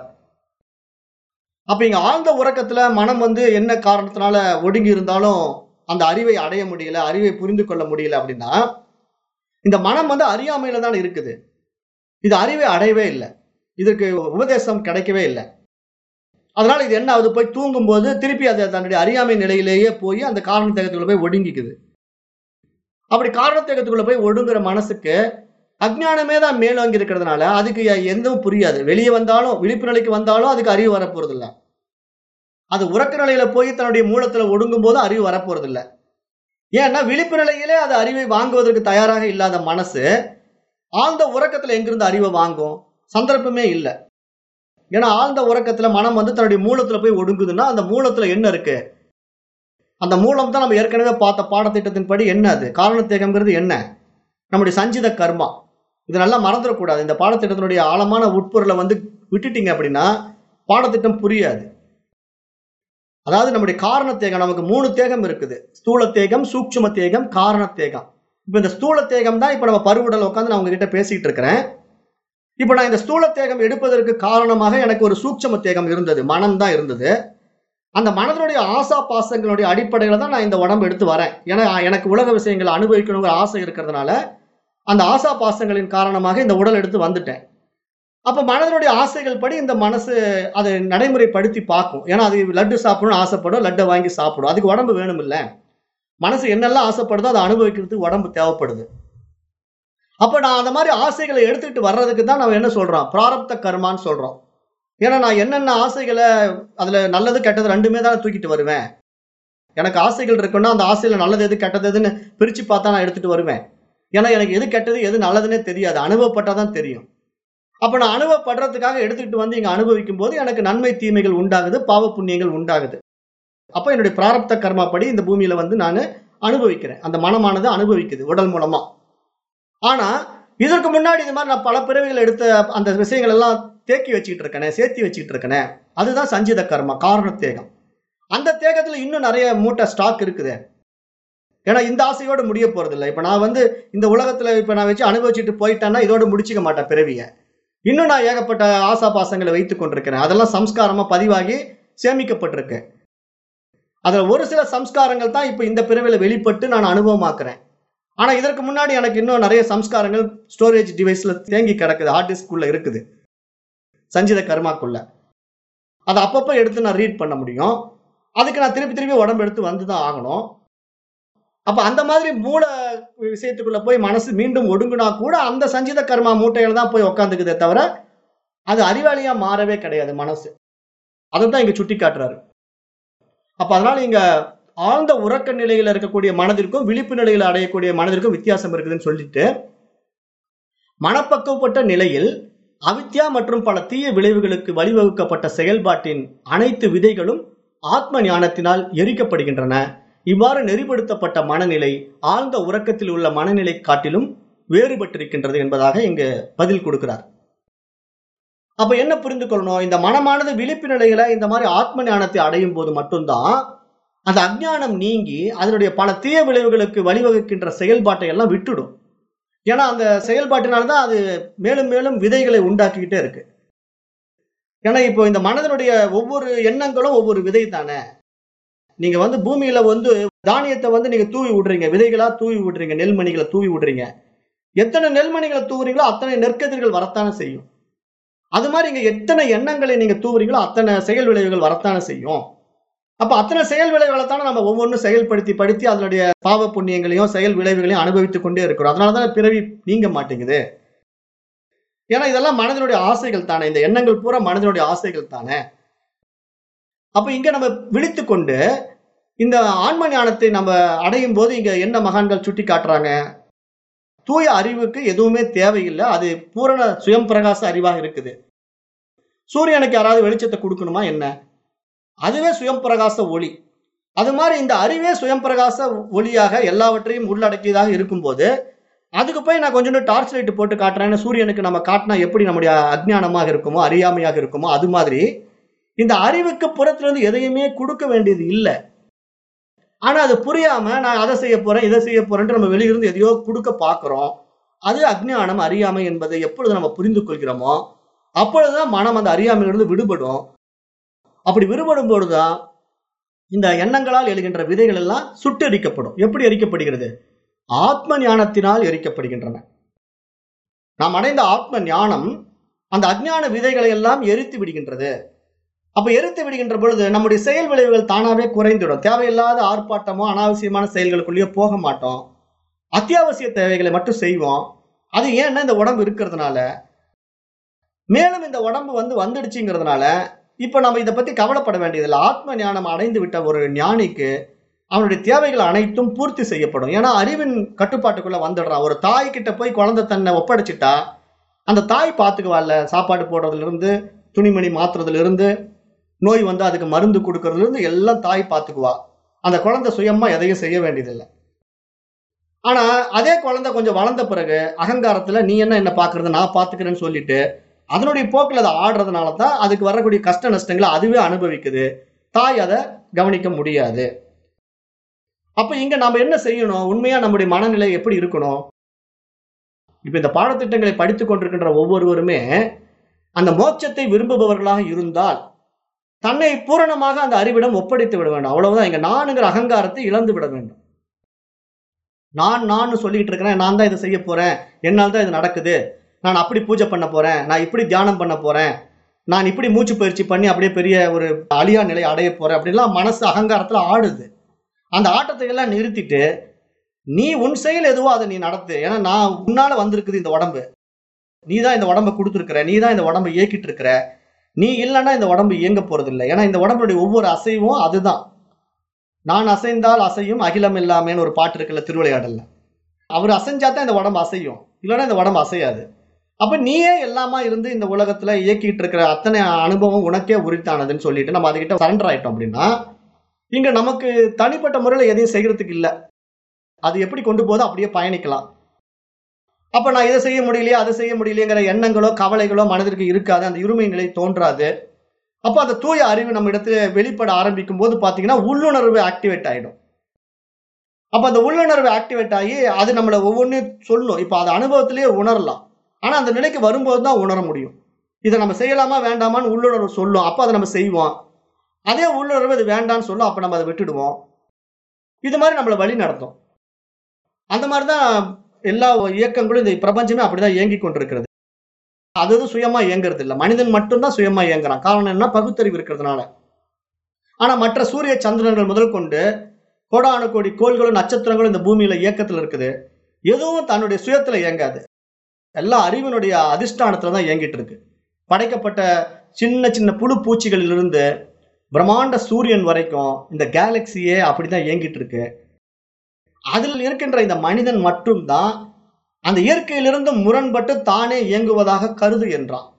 அப்ப இங்க ஆழ்ந்த உறக்கத்துல மனம் வந்து என்ன காரணத்தினால ஒடுங்கி இருந்தாலும் அந்த அறிவை அடைய முடியல, அறிவை புரிந்து கொள்ள முடியல அப்படின்னா, இந்த மனம் வந்து அறியாமையில தான் இருக்குது. இது அறிவை அடையவே இல்லை, இதற்கு உபதேசம் கிடைக்கவே இல்லை. அதனால இது என்ன ஆகுது, போய் தூங்கும் போது திருப்பி அது தன்னுடைய அறியாமை நிலையிலேயே போய் அந்த காரண தேகத்துக்குள்ள போய் ஒடுங்கிக்குது. அப்படி காரண தேகத்துக்குள்ள போய் ஒடுங்குற மனசுக்கு அஜ்ஞானமே தான் மேலோங்கி இருக்கிறதுனால அதுக்கு எதுவும் புரியாது. வெளியே வந்தாலும் விழிப்பு நிலைக்கு வந்தாலும் அதுக்கு அறிவு வரப்போறது இல்லை. அது உறக்க நிலையில போய் தன்னுடைய மூலத்துல ஒடுங்கும் போது அறிவு வரப்போறது இல்லை. ஏன்னா விழிப்பு நிலையிலே அது அறிவை வாங்குவதற்கு தயாராக இல்லாத மனசு ஆழ்ந்த உறக்கத்துல எங்கிருந்து அறிவை வாங்கும்? சந்தர்ப்பமே இல்லை. ஏன்னா ஆழ்ந்த உறக்கத்துல மனம் வந்து தன்னுடைய மூலத்துல போய் ஒடுங்குதுன்னா அந்த மூலத்துல என்ன இருக்கு? அந்த மூலம் தான் நம்ம ஏற்கனவே பார்த்த பாடத்திட்டத்தின்படி என்ன, அது காரண தேகம்ங்கிறது என்ன? நம்முடைய சஞ்சித கர்மா. இது நல்லா மறந்துடக்கூடாது. இந்த பாடத்திட்டத்தினுடைய ஆழமான உட்பொருளை வந்து விட்டுட்டீங்க அப்படின்னா பாடத்திட்டம் புரியாது. அதாவது நம்முடைய காரண தேகம், நமக்கு மூணு தேகம் இருக்குது. ஸ்தூல தேகம், சூட்சும தேகம், காரண தேகம். இப்ப இந்த ஸ்தூல தேகம் தான் இப்ப நம்ம பருவுடல் உட்காந்து நான் உங்ககிட்ட பேசிட்டு இருக்கிறேன். இப்ப நான் இந்த ஸ்தூல தேகம் எடுப்பதற்கு காரணமாக எனக்கு ஒரு சூட்சும தேகம் இருந்தது, மனம் தான் இருந்தது. அந்த மனதனுடைய ஆசா பாசங்களுடைய அடிப்படையில தான் நான் இந்த உடம்பு எடுத்து வரேன். ஏன்னா எனக்கு உலக விஷயங்களை அனுபவிக்கணுங்கிற ஆசை இருக்கிறதுனால அந்த ஆசா பாசங்களின் காரணமாக இந்த உடல் எடுத்து வந்துட்டேன். அப்ப மனதனுடைய ஆசைகள் படி இந்த மனசு அதை நடைமுறைப்படுத்தி பார்க்கும். ஏன்னா அது லட்டு சாப்பிடணும்னு ஆசைப்படும், லட்டை வாங்கி சாப்பிடும். அதுக்கு உடம்பு வேணும் இல்ல? மனசு என்னெல்லாம் ஆசைப்படுதோ அதை அனுபவிக்கிறதுக்கு உடம்பு தேவைப்படுது. அப்ப நான் அந்த மாதிரி ஆசைகளை எடுத்துக்கிட்டு வர்றதுக்கு தான் நம்ம என்ன சொல்றோம், பிராரப்த கர்மான்னு சொல்றோம். ஏன்னா நான் என்னென்ன ஆசைகளை, அதுல நல்லது கெட்டது ரெண்டுமே தான் தூக்கிட்டு வருவேன். எனக்கு ஆசைகள் இருக்குன்னா அந்த ஆசையில நல்லது எது கெட்டது எதுன்னு பிரிச்சு பார்த்தா நான் எடுத்துட்டு வருவேன். ஏன்னா எனக்கு எது கெட்டது எது நல்லதுன்னே தெரியாது, அனுபவப்பட்டாதான் தெரியும். அப்ப நான் அனுபவப்படுறதுக்காக எடுத்துக்கிட்டு வந்து இங்க அனுபவிக்கும் போது எனக்கு நன்மை தீமைகள் உண்டாகுது, பாவ புண்ணியங்கள் உண்டாகுது. அப்ப என்னுடைய பிராரப்த கர்மா படி இந்த பூமியில வந்து நான் அனுபவிக்கிறேன். அந்த மனமானது அனுபவிக்குது உடல் மூலமா. ஆனா இதற்கு முன்னாடி இது மாதிரி நான் பல பிறவிகள் எடுத்த அந்த விஷயங்கள் எல்லாம் தேக்கி வச்சுக்கிட்டு இருக்கேனே, சேர்த்தி வச்சுக்கிட்டு இருக்கேனே, அதுதான் சஞ்சித கர்மா, காரண தேகம். அந்த தேகத்துல இன்னும் நிறைய மூட்டை ஸ்டாக் இருக்குது. ஏன்னா இந்த ஆசையோட முடிய போறது இல்லை. இப்ப நான் வந்து இந்த உலகத்துல இப்ப நான் வச்சு அனுபவிச்சுட்டு போயிட்டேன்னா இதோட முடிச்சுக்க மாட்டேன் பிறவிய. இன்னும் நான் ஏகப்பட்ட ஆசா பாசங்களை வைத்துக் கொண்டிருக்கிறேன். அதெல்லாம் சம்ஸ்காரமா பதிவாகி சேமிக்கப்பட்டிருக்கு. அதுல ஒரு சில சம்ஸ்காரங்கள் தான் இப்ப இந்த பிறவில வெளிப்பட்டு நான் அனுபவமாக்குறேன். ஆனா இதற்கு முன்னாடி எனக்கு இன்னும் நிறைய சம்ஸ்காரங்கள் ஸ்டோரேஜ் டிவைஸ்ல தேங்கி கிடக்குது, ஹார்ட் டிஸ்க்குள்ள இருக்குது, சஞ்சித கர்மாக்குள்ள. அதை அப்பப்ப எடுத்து நான் ரீட் பண்ண முடியும். அதுக்கு நான் திருப்பி திருப்பி உடம்பு எடுத்து வந்துதான் ஆகணும். அப்ப அந்த மாதிரி மூல விஷயத்துக்குள்ள போய் மனசு மீண்டும் ஒடுங்குனா கூட அந்த சஞ்சித கர்மா மூட்டையில தான் போய் உட்காந்துக்குதே தவிர அது அறிவாளியா மாறவே கிடையாது மனசு. அதைத்தான் இங்க சுட்டி காட்டுறாரு. அப்ப அதனால இங்க ஆழ்ந்த உறக்க நிலையில இருக்கக்கூடிய மனதிற்கும் விழிப்பு நிலையில அடையக்கூடிய மனதிற்கும் வித்தியாசம் இருக்குதுன்னு சொல்லிட்டு, மனப்பக்குவப்பட்ட நிலையில் அவித்யா மற்றும் பல தீய விளைவுகளுக்கு வழிவகுக்கப்பட்ட செயல்பாட்டின் அனைத்து விதைகளும் ஆத்ம ஞானத்தினால் எரிக்கப்படுகின்றன. இவ்வாறு நெறிப்படுத்தப்பட்ட மனநிலை ஆழ்ந்த உறக்கத்தில் உள்ள மனநிலை காட்டிலும் வேறுபட்டிருக்கின்றது என்பதாக இங்கு பதில் கொடுக்கிறார். அப்ப என்ன புரிந்து கொள்ளணும்? இந்த மனமானது விழிப்பு நிலையில இந்த மாதிரி ஆத்ம ஞானத்தை அடையும் போது மட்டும்தான் அந்த அஞ்ஞானம் நீங்கி அதனுடைய பல தீய விளைவுகளுக்கு வழிவகுக்கின்ற செயல்பாட்டை எல்லாம் விட்டுடும். ஏன்னா அந்த செயல்பாட்டினால்தான் அது மேலும் மேலும் விதைகளை உண்டாக்கிக்கிட்டே இருக்கு. ஏன்னா இப்போ இந்த மனதனுடைய ஒவ்வொரு எண்ணங்களும் ஒவ்வொரு விதை தானே. நீங்க வந்து பூமியில வந்து தானியத்தை வந்து நீங்க தூவி விடுறீங்க, விதைகளா தூவி விடுறீங்க, நெல்மணிகளை தூவி விடுறீங்க. எத்தனை நெல்மணிகளை தூவுறீங்களோ அத்தனை நெற்கதிர்கள் வரத்தானே செய்யும். அது மாதிரி இங்க எத்தனை எண்ணங்களை நீங்க தூவுறீங்களோ அத்தனை செயல் விளைவுகள் வரத்தானே செய்யும். அப்ப அத்தனை செயல் விளைவுகளைத்தானே நம்ம ஒவ்வொன்றும் செயல்படுத்தி படுத்தி அதனுடைய பாவ புண்ணியங்களையும் செயல் விளைவுகளையும் அனுபவித்துக் கொண்டே இருக்கிறோம். அதனாலதான் பிறவி நீங்க மாட்டேங்குது. ஏன்னா இதெல்லாம் மனதினுடைய ஆசைகள் தானே, இந்த எண்ணங்கள் பூரா மனதினுடைய ஆசைகள் தானே. அப்ப இங்க நம்ம விழித்துக் கொண்டு இந்த ஆன்ம ஞானத்தை நம்ம அடையும் போது இங்க என்ன மகான்கள் சுட்டி காட்டுறாங்க? தூய அறிவுக்கு எதுவுமே தேவையில்லை, அது பூரண சுயம் பிரகாச அறிவாக இருக்குது. சூரியனுக்கு யாராவது வெளிச்சத்தை கொடுக்கணுமா என்ன? அதுவே சுயம் பிரகாச ஒளி. அது மாதிரி இந்த அறிவே சுயம் பிரகாச ஒளியாக எல்லாவற்றையும் உள்ளடக்கியதாக இருக்கும்போது அதுக்கு போய் நான் கொஞ்சம் டார்ச் லைட் போட்டு காட்டுறேன்னு சூரியனுக்கு நம்ம காட்டினா எப்படி நம்முடைய அஜ்ஞானமாக இருக்குமோ, அறியாமையாக இருக்குமோ, அது மாதிரி இந்த அறிவுக்கு புறத்திலிருந்து எதையுமே கொடுக்க வேண்டியது இல்லை. ஆனா அது புரியாம நான் அதை செய்ய போறேன் இதை செய்ய போறேன்ட்டு நம்ம வெளியிருந்து எதையோ கொடுக்க பாக்குறோம். அது அஜ்ஞானம், அறியாமை என்பதை எப்பொழுது நம்ம புரிந்து கொள்கிறோமோ அப்பொழுதுதான் மனம் அந்த அறியாமையிலிருந்து விடுபடும். அப்படி விடுபடும் போதுதான் இந்த எண்ணங்களால் எழுகின்ற விதைகள் எல்லாம் சுட்டு எரிக்கப்படும். எப்படி எரிக்கப்படுகிறது? ஆத்ம ஞானத்தினால் எரிக்கப்படுகின்றன. நாம் அடைந்த ஆத்ம ஞானம் அந்த அஜ்ஞான விதைகளை எல்லாம் எரித்து விடுகின்றது. அப்ப எரித்து விடுகின்ற பொழுது நம்முடைய செயல் விளைவுகள் தானாவே குறைந்துடும். தேவையில்லாத ஆர்ப்பாட்டமோ அனாவசியமான செயல்களுக்குள்ளேயோ போக மாட்டோம். அத்தியாவசிய தேவைகளை மட்டும் செய்வோம். அது ஏன்னா இந்த உடம்பு இருக்கிறதுனால, மேலும் இந்த உடம்பு வந்து வந்துடுச்சுங்கிறதுனால இப்ப நம்ம இதை பத்தி கவலைப்பட வேண்டியதில்லை. ஆத்ம ஞானம் அடைந்து விட்ட ஒரு ஞானிக்கு அவனுடைய தேவைகள் அனைத்தும் பூர்த்தி செய்யப்படும். ஏன்னா அறிவின் கட்டுப்பாட்டுக்குள்ள வந்துடுறான். ஒரு தாய் கிட்ட போய் குழந்தை தன்னை ஒப்படைச்சிட்டா அந்த தாய் பார்த்துக்குவாள்ல, சாப்பாடு போடுறதுல இருந்து துணிமணி மாத்துறதுல இருந்து நோய் வந்து அதுக்கு மருந்து கொடுக்கறதுல இருந்து எல்லாம் தாய் பார்த்துக்குவா. அந்த குழந்தை சுயமா எதையும் செய்ய வேண்டியதில்லை. ஆனா அதே குழந்தை கொஞ்சம் வளர்ந்த பிறகு அகங்காரத்துல நீ என்ன என்ன பாக்குறது, நான் பாத்துக்கிறேன்னு சொல்லிட்டு அதனுடைய போக்கில் அதை ஆடுறதுனாலதான் அதுக்கு வரக்கூடிய கஷ்ட நஷ்டங்களை அதுவே அனுபவிக்குது. தாய் அதை கவனிக்க முடியாது. அப்ப இங்க நாம என்ன செய்யணும்? உண்மையா நம்முடைய மனநிலை எப்படி இருக்கணும்? இப்ப இந்த பாடத்திட்டங்களை படித்துக் கொண்டிருக்கின்ற ஒவ்வொருவருமே அந்த மோட்சத்தை விரும்புபவர்களாக இருந்தால் தன்னை பூரணமாக அந்த அறிவிடம் ஒப்படைத்து விட வேண்டும். அவ்வளவுதான். இங்க நானுங்கிற அகங்காரத்தை இழந்து விட வேண்டும். நான் நான் சொல்லிட்டு இருக்கிறேன், நான் தான் இதை செய்ய போறேன், என்னால் தான் இது நடக்குது, நான் அப்படி பூஜை பண்ண போறேன், நான் இப்படி தியானம் பண்ண போறேன், நான் இப்படி மூச்சு பயிற்சி பண்ணி அப்படியே பெரிய ஒரு அழியா நிலை அடைய போறேன் அப்படின்லாம் மனசு அகங்காரத்துல ஆடுது. அந்த ஆட்டத்தை எல்லாம் நிறுத்திட்டு நீ உன் செயல் எதுவோ அதை நீ நடத்து. ஏன்னா நான் உன்னால வந்திருக்குது இந்த உடம்பு, நீ தான் இந்த உடம்பை கொடுத்துருக்கிற, நீ தான் இந்த உடம்பை இயக்கிட்டு இருக்கிற, நீ இல்லைன்னா இந்த உடம்பு இயங்க போறது இல்லை. ஏன்னா இந்த உடம்புடைய ஒவ்வொரு அசைவும் அதுதான். நான் அசைந்தால் அசையும் அகிலம் இல்லாமேன்னு ஒரு பாட்டு இருக்குல்ல திருவிளையாடல்ல, அவர் அசைஞ்சாதான் இந்த உடம்பு அசையும், இல்லைன்னா இந்த உடம்பு அசையாது. அப்ப நீயே எல்லாமா இருந்து இந்த உலகத்துல இயக்கிட்டு இருக்கிற அத்தனை அனுபவம் உனக்கே உரித்தானதுன்னு சொல்லிட்டு நம்ம அதுகிட்ட சரண்டர் ஆயிட்டோம் அப்படின்னா இங்க நமக்கு தனிப்பட்ட முறையில எதையும் செய்யறதுக்கு இல்லை. அது எப்படி கொண்டு போதோ அப்படியே பயணிக்கலாம். அப்ப நான் இதை செய்ய முடியலையே, அதை செய்ய முடியலையேங்கிற எண்ணங்களோ, கவலைகளோ மனதிற்கு இருக்காது. அந்த இருமை நிலை தோன்றாது. அப்ப அந்த தூய அறிவு நம்ம இடத்துல வெளிப்பட ஆரம்பிக்கும் போது பாத்தீங்கன்னா, உள்ளுணர்வு ஆக்டிவேட் ஆயிடும். அப்ப அந்த உள்ளுணர்வு ஆக்டிவேட் ஆகி, அது நம்மள ஒவ்வொன்னையும் சொல்லும். இப்ப அது அனுபவத்திலேயே உணரலாம். ஆனா அந்த நிலைக்கு வரும்போது தான் உணர முடியும். இதை நம்ம செய்யலாமா, வேண்டாமான்னு உள்ளுணர்வு சொல்லும். அப்ப அதை நம்ம செய்வோம். அதே உள்ளுணர்வு இது வேண்டான்னு சொல்லும். அப்ப நம்ம அதை விட்டுடுவோம். இது மாதிரி நம்மள வழி நடத்தும். அந்த மாதிரிதான் எல்லா இயக்கங்களும், இந்த பிரபஞ்சமே அப்படிதான் இயங்கிக் கொண்டிருக்கிறது. அது எதுவும் சுயமா இயங்குறது இல்ல. மனிதன் மட்டும்தான் சுயமா இயங்குறான். காரணம் என்ன? பகுத்தறிவு இருக்கிறதுனால. ஆனா மற்ற சூரிய சந்திரன்கள் முதல் கொண்டு கோடானு கோடி கோள்களும் நட்சத்திரங்களும் இந்த பூமியில இயக்கத்துல இருக்குது. எதுவும் தன்னுடைய சுயத்துல இயங்காது. எல்லாம் அறிவினுடைய அதிஷ்டானத்துல தான் இயங்கிட்டு இருக்கு. படைக்கப்பட்ட சின்ன சின்ன புழு பூச்சிகளிலிருந்து பிரம்மாண்ட சூரியன் வரைக்கும் இந்த கேலக்சியே அப்படிதான் இயங்கிட்டு இருக்கு. அதில் இருக்கின்ற இந்த மனிதன் மட்டும்தான் அந்த இயற்கையிலிருந்து முரண்பட்டு தானே இயங்குவதாக கருதுகின்றான்.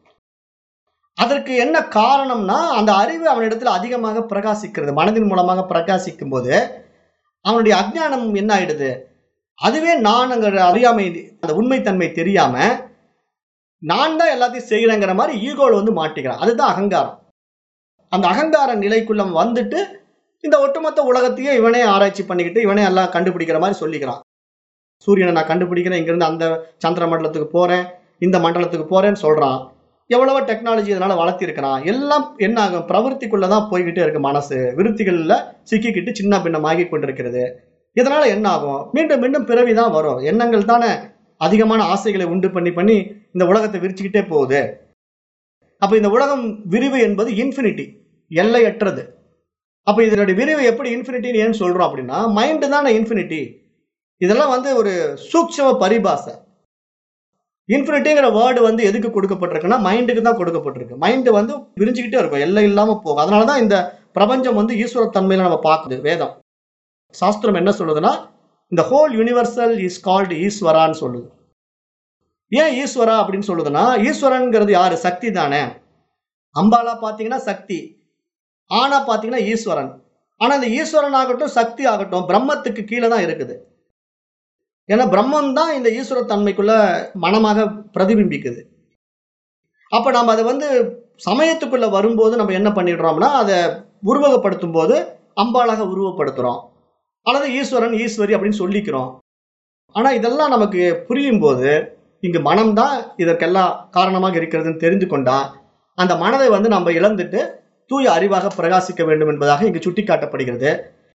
அதற்கு என்ன காரணம்னா, அந்த அறிவு அவனிடத்தில் அதிகமாக பிரகாசிக்கிறது. மனதின் மூலமாக பிரகாசிக்கும் போது அவனுடைய அஞ்ஞானம் என்ன ஆயிடுது? அதுவே நான்ங்கிற அறியாமை, அந்த உண்மைத்தன்மை தெரியாம நான் தான் எல்லாத்தையும் செய்யறேங்கிற மாதிரி ஈகோல வந்து மாட்டிக்கிறான். அதுதான் அகங்காரம். அந்த அகங்கார நிலைக்குள்ள வந்துட்டு இந்த ஒட்டுமொத்த உலகத்தையே இவனே ஆராய்ச்சி பண்ணிக்கிட்டு இவனே எல்லாம் கண்டுபிடிக்கிற மாதிரி சொல்லிக்கிறான். சூரியனை நான் கண்டுபிடிக்கிறேன், இங்கிருந்து அந்த சந்திர மண்டலத்துக்கு போறேன், இந்த மண்டலத்துக்கு போறேன்னு சொல்றான். எவ்வளவோ டெக்னாலஜி இதனால வளர்த்தி இருக்கிறான். எல்லாம் என்ன ஆகும்? பிரவருத்திக்குள்ளதான் போய்கிட்டே இருக்கு. மனசு விருத்திகள்ல சிக்கிக்கிட்டு சின்ன பின்னமாகி கொண்டிருக்கிறது. இதனால என்ன ஆகும்? மீண்டும் மீண்டும் பிறவிதான் வரும். எண்ணங்கள் தானே அதிகமான ஆசைகளை உண்டு பண்ணி பண்ணி இந்த உலகத்தை விரிச்சுக்கிட்டே போகுது. அப்ப இந்த உலகம் விரிவு என்பது இன்ஃபினிட்டி, எல்லையற்றது. அப்ப இதனுடைய விரிவு எப்படி இன்ஃபினிட்டின்னு ஏன் சொல்றோம் அப்படின்னா, மைண்டு தானே இன்ஃபினிட்டி. இதெல்லாம் வந்து ஒரு சூக்ஷ்ம பரிபாஷை. இன்ஃபினிட்டிங்கிற வேர்டு வந்து எதுக்கு கொடுக்கப்பட்டிருக்குன்னா, மைண்டுக்கு தான் கொடுக்கப்பட்டிருக்கு. மைண்டு வந்து விரிஞ்சுக்கிட்டே இருக்கும், எல்லை இல்லாம போகும். அதனாலதான் இந்த பிரபஞ்சம் வந்து ஈஸ்வர தன்மையில நம்ம பார்க்குது. வேதம் சாஸ்திரம் என்ன சொல்லுதுன்னா, இந்த ஹோல் யூனிவர்சல் இஸ் கால்டு ஈஸ்வரான்னு சொல்லுது. ஏன் ஈஸ்வரா அப்படின்னு சொல்லுதுன்னா, ஈஸ்வரன்ங்கிறது யாரு? சக்தி தானே. அம்பாலா பாத்தீங்கன்னா சக்தி, ஆனா பாத்தீங்கன்னா ஈஸ்வரன். ஆனா இந்த ஈஸ்வரன் ஆகட்டும், சக்தி ஆகட்டும், பிரம்மத்துக்கு கீழே தான் இருக்குது. ஏன்னா பிரம்மம் தான் இந்த ஈஸ்வர தன்மைக்குள்ள மனமாக பிரதிபிம்பிக்குது. அப்ப நம்ம அதை வந்து சமயத்துக்குள்ள வரும்போது நம்ம என்ன பண்ணிடுறோம்னா, அதை உருவகப்படுத்தும் போது அம்பாளாக உருவப்படுத்துறோம், அல்லது ஈஸ்வரன் ஈஸ்வரி அப்படின்னு சொல்லிக்கிறோம். ஆனா இதெல்லாம் நமக்கு புரியும் போது, இங்கு மனம்தான் இதற்கெல்லாம் காரணமாக இருக்கிறதுன்னு தெரிந்து கொண்டா அந்த மனதை வந்து நம்ம இழந்துட்டு தூய அறிவாக பிரகாசிக்க வேண்டும் என்பதாக இங்கு சுட்டி காட்டப்படுகிறது.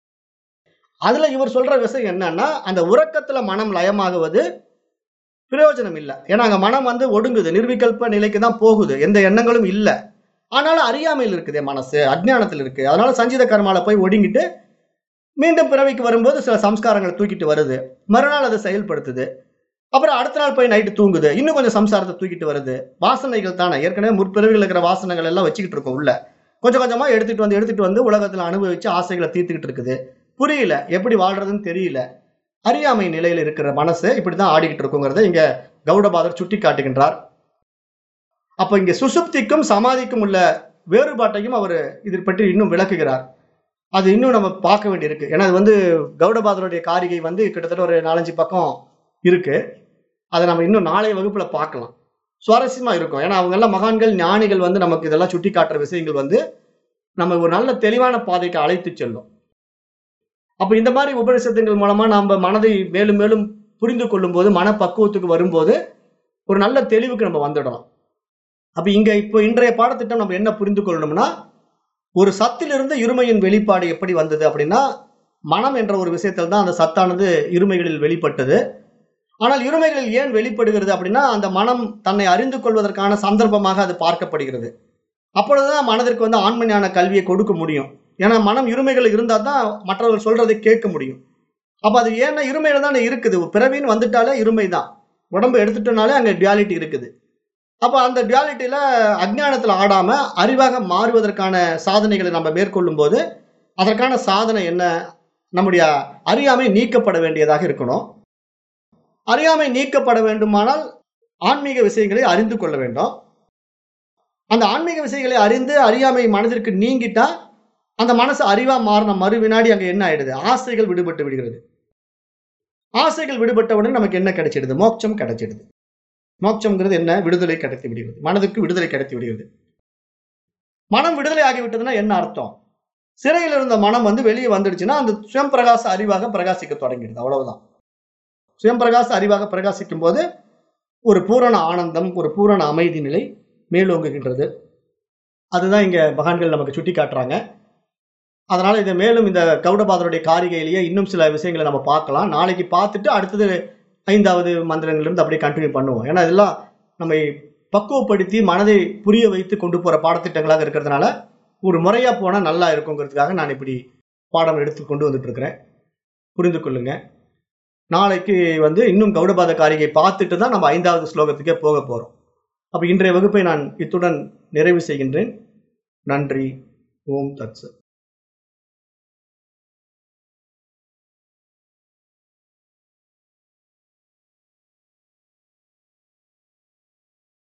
அதுல இவர் சொல்ற விஷயம் என்னன்னா, அந்த உறக்கத்துல மனம் லயமாகுவது பிரயோஜனம் இல்லை. ஏன்னா அங்க மனம் வந்து ஒடுங்குது, நிர்விகல்ப நிலைக்கு தான் போகுது, எந்த எண்ணங்களும் இல்லை. ஆனாலும் அறியாமையில் இருக்குது, மனசு அஜ்ஞானத்தில் இருக்கு. அதனால சஞ்சித கர்மால போய் ஒடுங்கிட்டு மீண்டும் பிறவிக்கு வரும்போது சில சம்ஸ்காரங்களை தூக்கிட்டு வருது. மறுநாள் அதை செயல்படுத்துது. அப்புறம் அடுத்த நாள் போய் நைட்டு தூங்குது, இன்னும் கொஞ்சம் சம்சாரத்தை தூக்கிட்டு வருது. வாசனைகள் தானே, ஏற்கனவே முற்பிறவிகள் இருக்கிற வாசனைகள் எல்லாம் வச்சுக்கிட்டு இருக்கோம் உள்ள. கொஞ்சம் கொஞ்சமா எடுத்துட்டு வந்து எடுத்துட்டு வந்து உலகத்துல அனுபவிச்சு ஆசைகளை தீர்த்துக்கிட்டு இருக்குது. புரியல, எப்படி வாழ்றதுன்னு தெரியல. அறியாமை நிலையில இருக்கிற மனசு இப்படிதான் ஆடிக்கிட்டு இருக்குங்கிறத இங்க கௌடபாதர் சுட்டி காட்டுகின்றார். அப்ப இங்க சுசுப்திக்கும் சமாதிக்கும் உள்ள வேறுபாட்டையும் அவர் இதை பற்றி இன்னும் விளக்குகிறார். அது இன்னும் நம்ம பார்க்க வேண்டியிருக்கு. ஏன்னா அது வந்து கௌடபாதருடைய காரிகை வந்து கிட்டத்தட்ட ஒரு நாலஞ்சு பக்கம் இருக்கு. அதை நம்ம இன்னும் நாளைய வகுப்புல பார்க்கலாம். சுவாரஸ்யமா இருக்கும். ஏன்னா அவங்க எல்லாம் மகான்கள், ஞானிகள் வந்து நமக்கு இதெல்லாம் சுட்டி காட்டுற விஷயங்கள் வந்து நம்ம ஒரு நல்ல தெளிவான பாதைக்கு அழைத்து செல்லும். அப்ப இந்த மாதிரி உபநிஷத்துகள் மூலமா நம்ம மனதை மேலும் மேலும் புரிந்து கொள்ளும் போது, மனப்பக்குவத்துக்கு வரும்போது ஒரு நல்ல தெளிவுக்கு நம்ம வந்துடலாம். அப்ப இங்க இப்போ இன்றைய பாடத்திட்டம் நம்ம என்ன புரிந்து கொள்ளணும்னா, ஒரு சத்திலிருந்து இருமையின் வெளிப்பாடு எப்படி வந்தது அப்படின்னா, மனம் என்ற ஒரு விஷயத்தில் தான் அந்த சத்தானது இருமைகளில் வெளிப்பட்டது. ஆனால் இருமைகளில் ஏன் வெளிப்படுகிறது அப்படின்னா, அந்த மனம் தன்னை அறிந்து கொள்வதற்கான சந்தர்ப்பமாக அது பார்க்கப்படுகிறது. அப்பொழுதுதான் மனதிற்கு வந்து ஆன்மஞான கல்வியை கொடுக்க முடியும். ஏன்னா மனம் இருமைகள் இருந்தா தான் மற்றவர்கள் சொல்றதை கேட்க முடியும். அப்ப அது ஏன்னா இருமையில தானே இருக்குது. பிறவின்னு வந்துட்டாலே இருமை தான். உடம்பு எடுத்துட்டனாலே அங்க டுயாலிட்டி இருக்குது. அப்ப அந்த டுயாலிட்டியில அஜ்ஞானத்துல ஆடாம அறிவாக மாறுவதற்கான சாதனைகளை நம்ம மேற்கொள்ளும் போது, அதற்கான சாதனை என்ன? நம்முடைய அறியாமை நீக்கப்பட வேண்டியதாக இருக்கணும். அறியாமை நீக்கப்பட வேண்டுமானால் ஆன்மீக விஷயங்களை அறிந்து கொள்ள வேண்டும். அந்த ஆன்மீக விஷயங்களை அறிந்து அறியாமை மனதிற்கு நீங்கிட்டா அந்த மனசு அறிவா மாறின மறு வினாடி அங்க என்ன ஆயிடுது? ஆசைகள் விடுபட்டு விடுகிறது. ஆசைகள் விடுபட்டவுடன் நமக்கு என்ன கிடைச்சிடுது? மோட்சம் கிடைச்சிடுது. மோட்சம்ங்கிறது என்ன? விடுதலை கிடைத்து விடுகிறது. மனதுக்கு விடுதலை கிடைத்து விடுகிறது. மனம் விடுதலை ஆகிவிட்டதுன்னா என்ன அர்த்தம்? சிறையில் இருந்த மனம் வந்து வெளியே வந்துடுச்சுன்னா அந்த சுயம் பிரகாச அறிவாக பிரகாசிக்க தொடங்கிடுது. அவ்வளவுதான். சுயம் பிரகாச அறிவாக பிரகாசிக்கும் போது ஒரு பூரண ஆனந்தம், ஒரு பூரண அமைதி நிலை மேலோங்குகின்றது. அதுதான் இங்க மகான்கள் நமக்கு சுட்டி காட்டுறாங்க. அதனால இதை மேலும் இந்த கௌடபாதருடைய காரிகையிலேயே இன்னும் சில விஷயங்களை நம்ம பார்க்கலாம். நாளைக்கு பார்த்துட்டு அடுத்தது ஐந்தாவது மந்திரங்களிலிருந்து அப்படியே கண்டினியூ பண்ணுவோம். ஏன்னா இதெல்லாம் நம்மை பக்குவப்படுத்தி மனதை புரிய வைத்து கொண்டு போற பாடத்திட்டங்களாக இருக்கிறதுனால ஒரு முறையா போனா நல்லா இருக்குங்கிறதுக்காக நான் இப்படி பாடம் எடுத்து கொண்டு வந்துட்டு இருக்கிறேன். புரிந்து கொள்ளுங்க. நாளைக்கு வந்து இன்னும் கௌடபாத காரிகை பார்த்துட்டு தான் நம்ம ஐந்தாவது ஸ்லோகத்துக்கே போக போறோம். அப்ப இன்றைய வகுப்பை நான் இத்துடன் நிறைவு செய்கின்றேன். நன்றி. ஓம் தத்சத்.